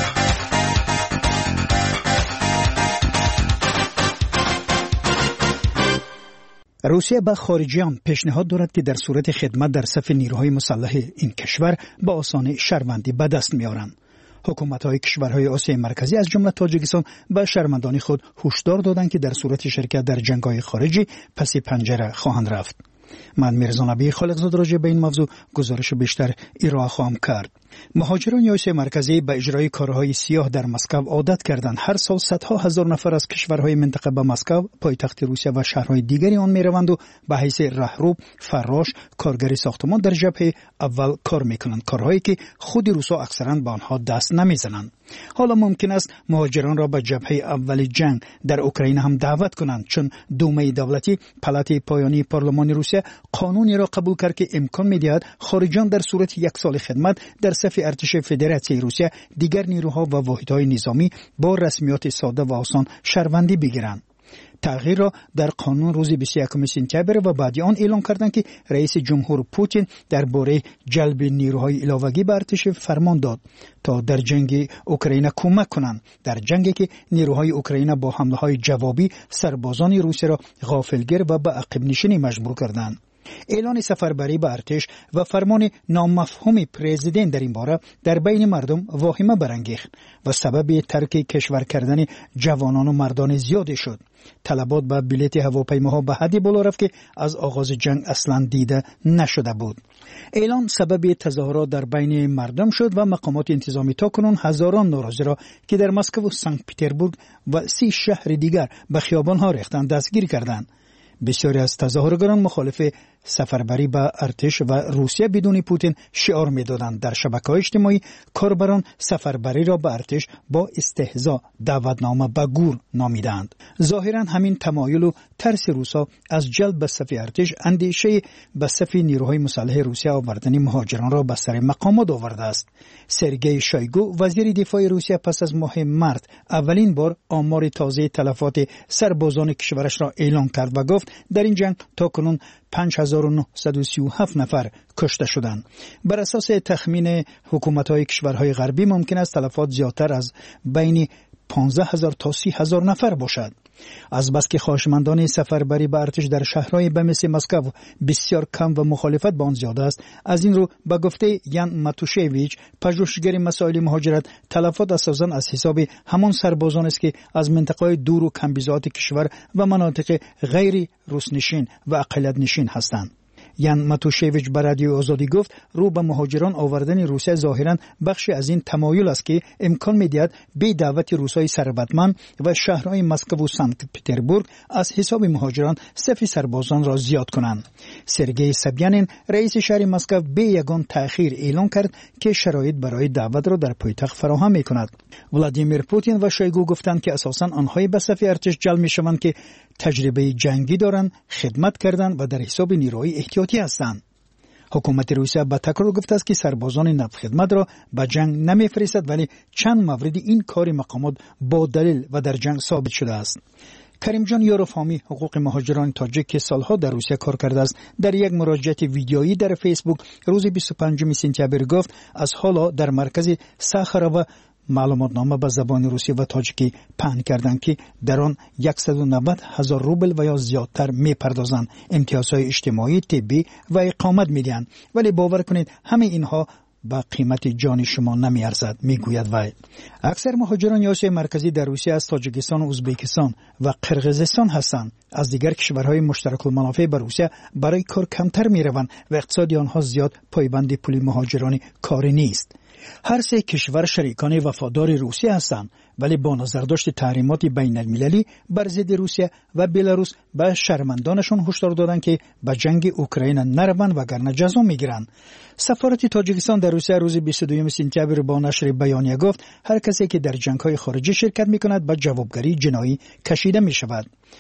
روسیه به خارجیان پیشنهاد دارد که در صورت خدمت در صف نیروهای مسلح این کشور به آسانی شهروندی به دست میارند. حکومت‌های کشورهای آسیای مرکزی از جمله تاجیکستان به شهروندان خود هشدار دادند که در صورت شرکت در جنگ‌های خارجی پس پنجره خواهند رفت. من میرزا نبی خالقزاده راجع به این موضوع گزارش بیشتر ارائه خواهم کرد. مهاجران آسیای مرکزی به اجرای کارهای سیاه در مسکو عادت کردند. هر سال صدها هزار نفر از کشورهای منطقه به مسکو، پایتخت روسیه و شهرهای دیگری آن میروند و به حیث راهرو، فراش، کارگر ساختمان در جبهه اول کار میکنند، کارهایی که خود روسا اکثرا به آنها دست نمیزنند. حالا ممکن است مهاجران را به جبهه اول جنگ در اوکراین هم دعوت کنند، چون دومه دولتی پالات پایانی پارلمان روسیه قانونی را قبول کرد که امکان میدهد خارجیان در صورت یک سال خدمت در صف ارتش فدراسیون روسیه دیگر نیروها و واحدهای نظامی با رسمیات ساده و آسان شهروندی بگیرند. تغییر را در قانون روز بیست و یکم سپتامبر و بعد آن اعلام کردند که رئیس جمهور پوتین درباره جلب نیروهای علاوه‌ای به ارتش فرمان داد تا در جنگ اوکراین کمک کنند، در جنگی که نیروهای اوکراین با حمله‌های جوابی سربازان روسیه را غافلگیر و به عقب نشینی مجبور کردند. اعلان سفربری به ارتش و فرمان نامفهوم پرزیدنت در این باره در بین مردم واهمه برانگیخت و سبب ترک کشور کردن جوانان و مردان زیادی شد. طلبات به بلیط هواپیماها به حدی بالا رفت که از آغاز جنگ اصلا دیده نشده بود. اعلان سبب تظاهرات در بین مردم شد و مقامات انتظامی تاکنون هزاران ناراضی را که در مسکو و سنت پترزبورگ و سی شهر دیگر به خیابان‌ها ریختند دستگیر کردند. بسیاری از تظاهرگران مخالف سفربری به ارتش و روسیه بدون پوتین شعار می‌دادند. در شبکه‌های اجتماعی کاربران سفربری را به ارتش با استهزا دعوتنامه به گور نامیدند. ظاهراً همین تمایل و ترس روسا از جلب به صف ارتش اندیشه به صف نیروهای مسلح روسیه آوردن مهاجران را به سر مقامات آورده است. سرگئی شویگو وزیر دفاع روسیه پس از ماه مارس اولین بار آمار تازه تلفات سربازان کشورش را اعلام کرد و گفت در این جنگ تاکنون پنج هزار و نهصد و سی و هفت نفر کشته شدند. بر اساس تخمین حکومت‌های کشورهای غربی ممکن است تلفات زیادتر از بین پانزده هزار تا سی هزار نفر باشد. از بس که خواهشمندان سفربری به ارتش در شهرهای به مثل مسکو بسیار کم و مخالفت با آن زیاد است، از این رو به گفته یان ماتوشویچ پژوهشگر مسائل مهاجرت، تلفات اساساً از حساب همان سربازان است که از منطقه‌های دور و کمبیزات کشور و مناطق غیر روسنشین و اقلیت نشین هستند. یان ماتوشویچ به رادیو آزادی گفت رو به مهاجران آوردن روسیه ظاهراً بخشی از این تمایل است که امکان می‌دهد به دعوت روسای ثروتمند و شهرهای مسکو و سنت پترزبورگ از حساب مهاجران صف سربازان را زیاد کنند. سرگئی سبیانین رئیس شهر مسکو به یگان تأخیر اعلام کرد که شرایط برای دعوت را در پایتخت فراهم می‌کند. ولادیمیر پوتین و شویگو گفتند که اساساً آنهای به صف ارتش جلب می‌شوند که تجربه جنگی دارند، خدمت کردند و در حساب نیروهای احتیاطی هستند. حکومت روسیه به تکرار گفته است که سربازان نفت خدمت را به جنگ نمی‌فرستد، ولی چند مورد این کار مقامات با دلیل و در جنگ ثابت شده است. کریم جان یاروفامی حقوق مهاجران تاجیک که سالها در روسیه کار کرده است در یک مراجعه ویدیویی در فیسبوک روز بیست و پنجم سپتامبر گفت از حالا در مرکز ساخارova معلوماتنامه به زبان روسی و تاجیکی پهن کردند که در آن صد و نود هزار روبل و یا زیادتر میپردازند، امتیازهای اجتماعی، طبی و اقامت میدهند، ولی باور کنید همه اینها با قیمت جان شما نمیارزد، میگوید وی. اکثر مهاجران آسیای مرکزی در روسیه از تاجیکستان و ازبکستان و قرقیزستان هستند. از دیگر کشورهای مشترک المنافع به روسیه برای کار کمتر میروند و اقتصاد آنها زیاد پایبند پول مهاجران کاری نیست. هر سه کشور شریکان وفادار روسیه هستند، ولی با نظرداشت تحریمات بین المللی بر ضد روسیه و بلاروس به شهروندانشان هشدار دادند که به جنگ اوکراین نروند وگرنه جزا میگیرند. سفارت تاجیکستان در روسیه روز بیست و دوم سپتامبر با نشر بیانیه گفت هر کسی که در جنگ‌های خارجی شرکت می‌کند به جوابگری جنایی کشیده می‌شود.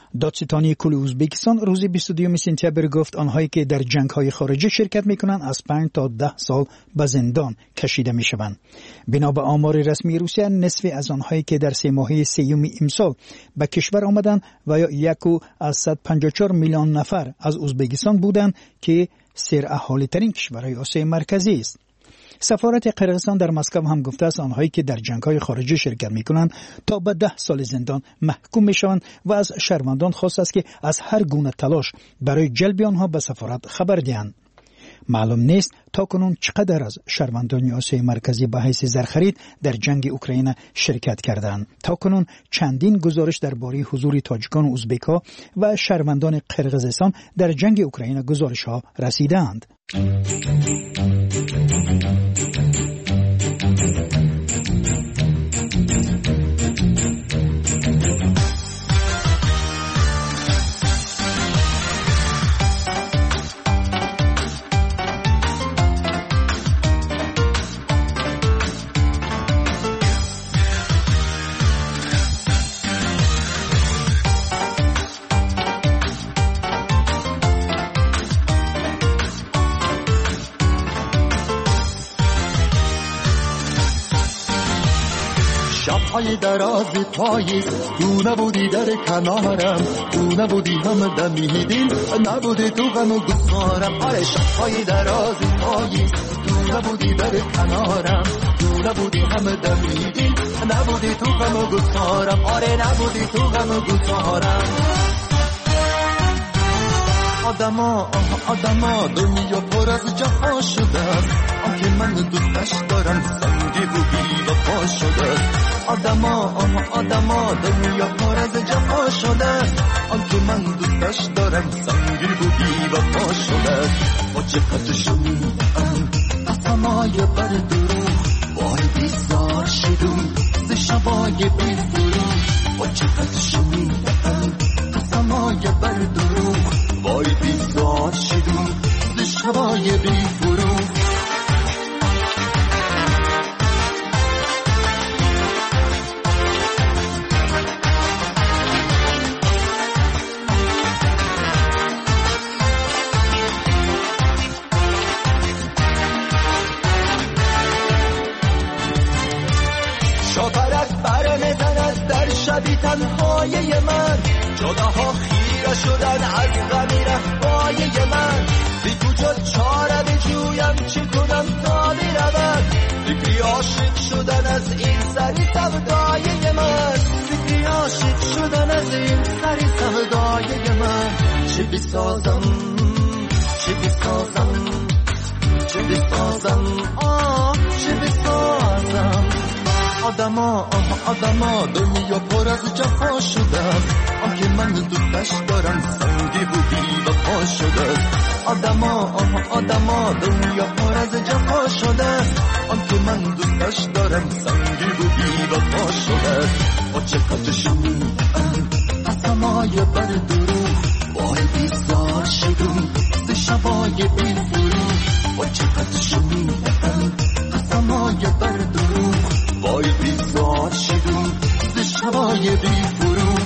دادستانی کل ازبکستان روز بیست و دو سپتامبر گفت آنهایی که در جنگ‌های خارجی شرکت می‌کنند از پنج تا ده سال به زندان کشیده می‌شوند. بنا به آمار رسمی روسیه نصف از آنهایی که در سه ماهه سیوم امسال به کشور آمدند و یا یک و صد و پنجاه و چهار میلیون نفر از ازبکستان بودند که سر اهالی ترین کشورهای آسیای مرکزی است. سفارت قرقیزستان در مسکو هم گفته است آنهایی که در جنگ‌های خارجی شرکت می‌کنند تا به ده سال زندان محکوم می‌شوند و از شهروندان خواسته است که از هر گونه تلاش برای جلب آنها به سفارت خبر دهند. معلوم نیست تاکنون چقدر از شهروندان آسیای مرکزی به حیث زرخرید در جنگ اوکراین شرکت کردند. تاکنون چندین گزارش درباره حضور تاجیکان و ازبک‌ها و شهروندان قرقیزستان در جنگ اوکراین گزارش‌ها رسیدند. شب‌های درازی پاییز تو نبودی در کنارم، تو نبودی هم دمیدین، نبودی تو غم و گسارم. آره شب‌های درازی پاییز تو نبودی در کنارم، تو نبودی هم دمیدین، نبودی تو غم و گسارم. آره نبودی تو غم و گسارم. آدما آدما دنیا پر از جفا شده است، آنکه من دوستش دارم سنگی و بی وفا شده است. آدما آدما دنیا پر از جفا شده است، آنکه من دوستش دارم سنگی و بی وفا شده است. با چقدر شنیدم قسمای بر دروغ، وای بیزار شدم ز شبای بی فروغ. با چقدر شنیدم قسمای بر دروغ، وای بیزار شدم ز شبای بی فروغ. شاپرک بر میزند در شبی تنهای من، جداها خیره شدن از غمی رفای من. بی کجا چاره بجویم چی کنم تا برود، فکری عاشق شدن از این سری سودای من. فکری عاشق شدن از این سری سودای من. چی بسازم چی بسازم چی بسازم آه چی بسازم. آدما آدما دنیا پر از جفا شده است، آنکه من دوستش دارم سنگی و بی وفا شده است. آدما آدما دنیا پر از جفا شده است، آنکه من دوستش دارم سنگی و بی وفا شده است. با چقدر شنیدم قسمای بر دروغ، وای بیزار شدم ز شبای بی فروغ. با چقدر شنیدم قسمای بر دروغ، وای بیزار شدم ز شبای بی فروغ.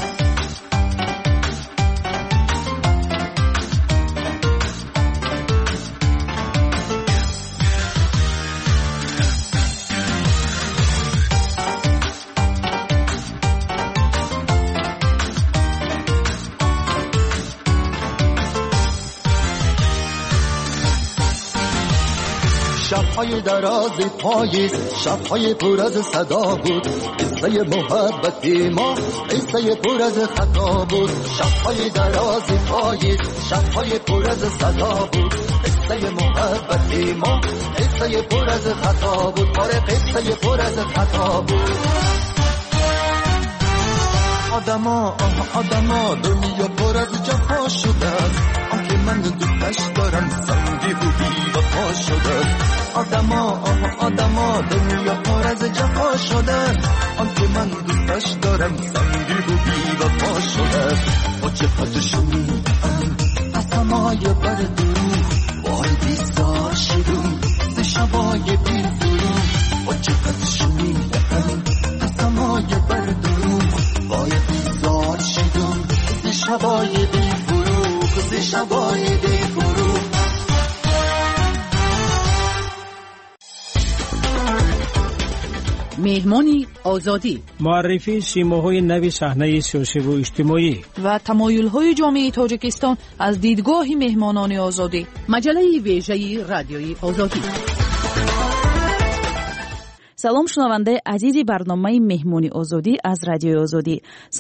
شب‌های درازی پاییز، شب‌های پر از صدا بود، قصه محبت ما قصه پر از خطا بود. شب‌های درازی پاییز، شب‌های پر از صدا بود، قصه محبت ما قصه پر از خطا بود. آره قصه پر از خطا بود. آدما آدما دنیا پر از جفا شده است، آنکه من دوستش دارم سنگی و بی وفا شده است. آدما آدما دنیا پر از جفا شده است، آنکه من دوستش دارم سنگی و بی وفا شده است. با چقدر شنیدم قسمای بر دروغ، وای بیزار شدم ز شبای بی فروغ. با چقدر شنیدم قسمای بر دروغ، وای بیزار شدم شبای بی‌غرور. مهمانی آزادی، معرفی سیماهای نوی صحنه سیاسی و اجتماعی و تمایل‌های جامعه تاجیکستان از دیدگاه مهمانان آزادی. مجله ویژه رادیوی آزادی. سلام شنونده عزیزی برنامه مهمانی آزادی از رادیوی آزادی.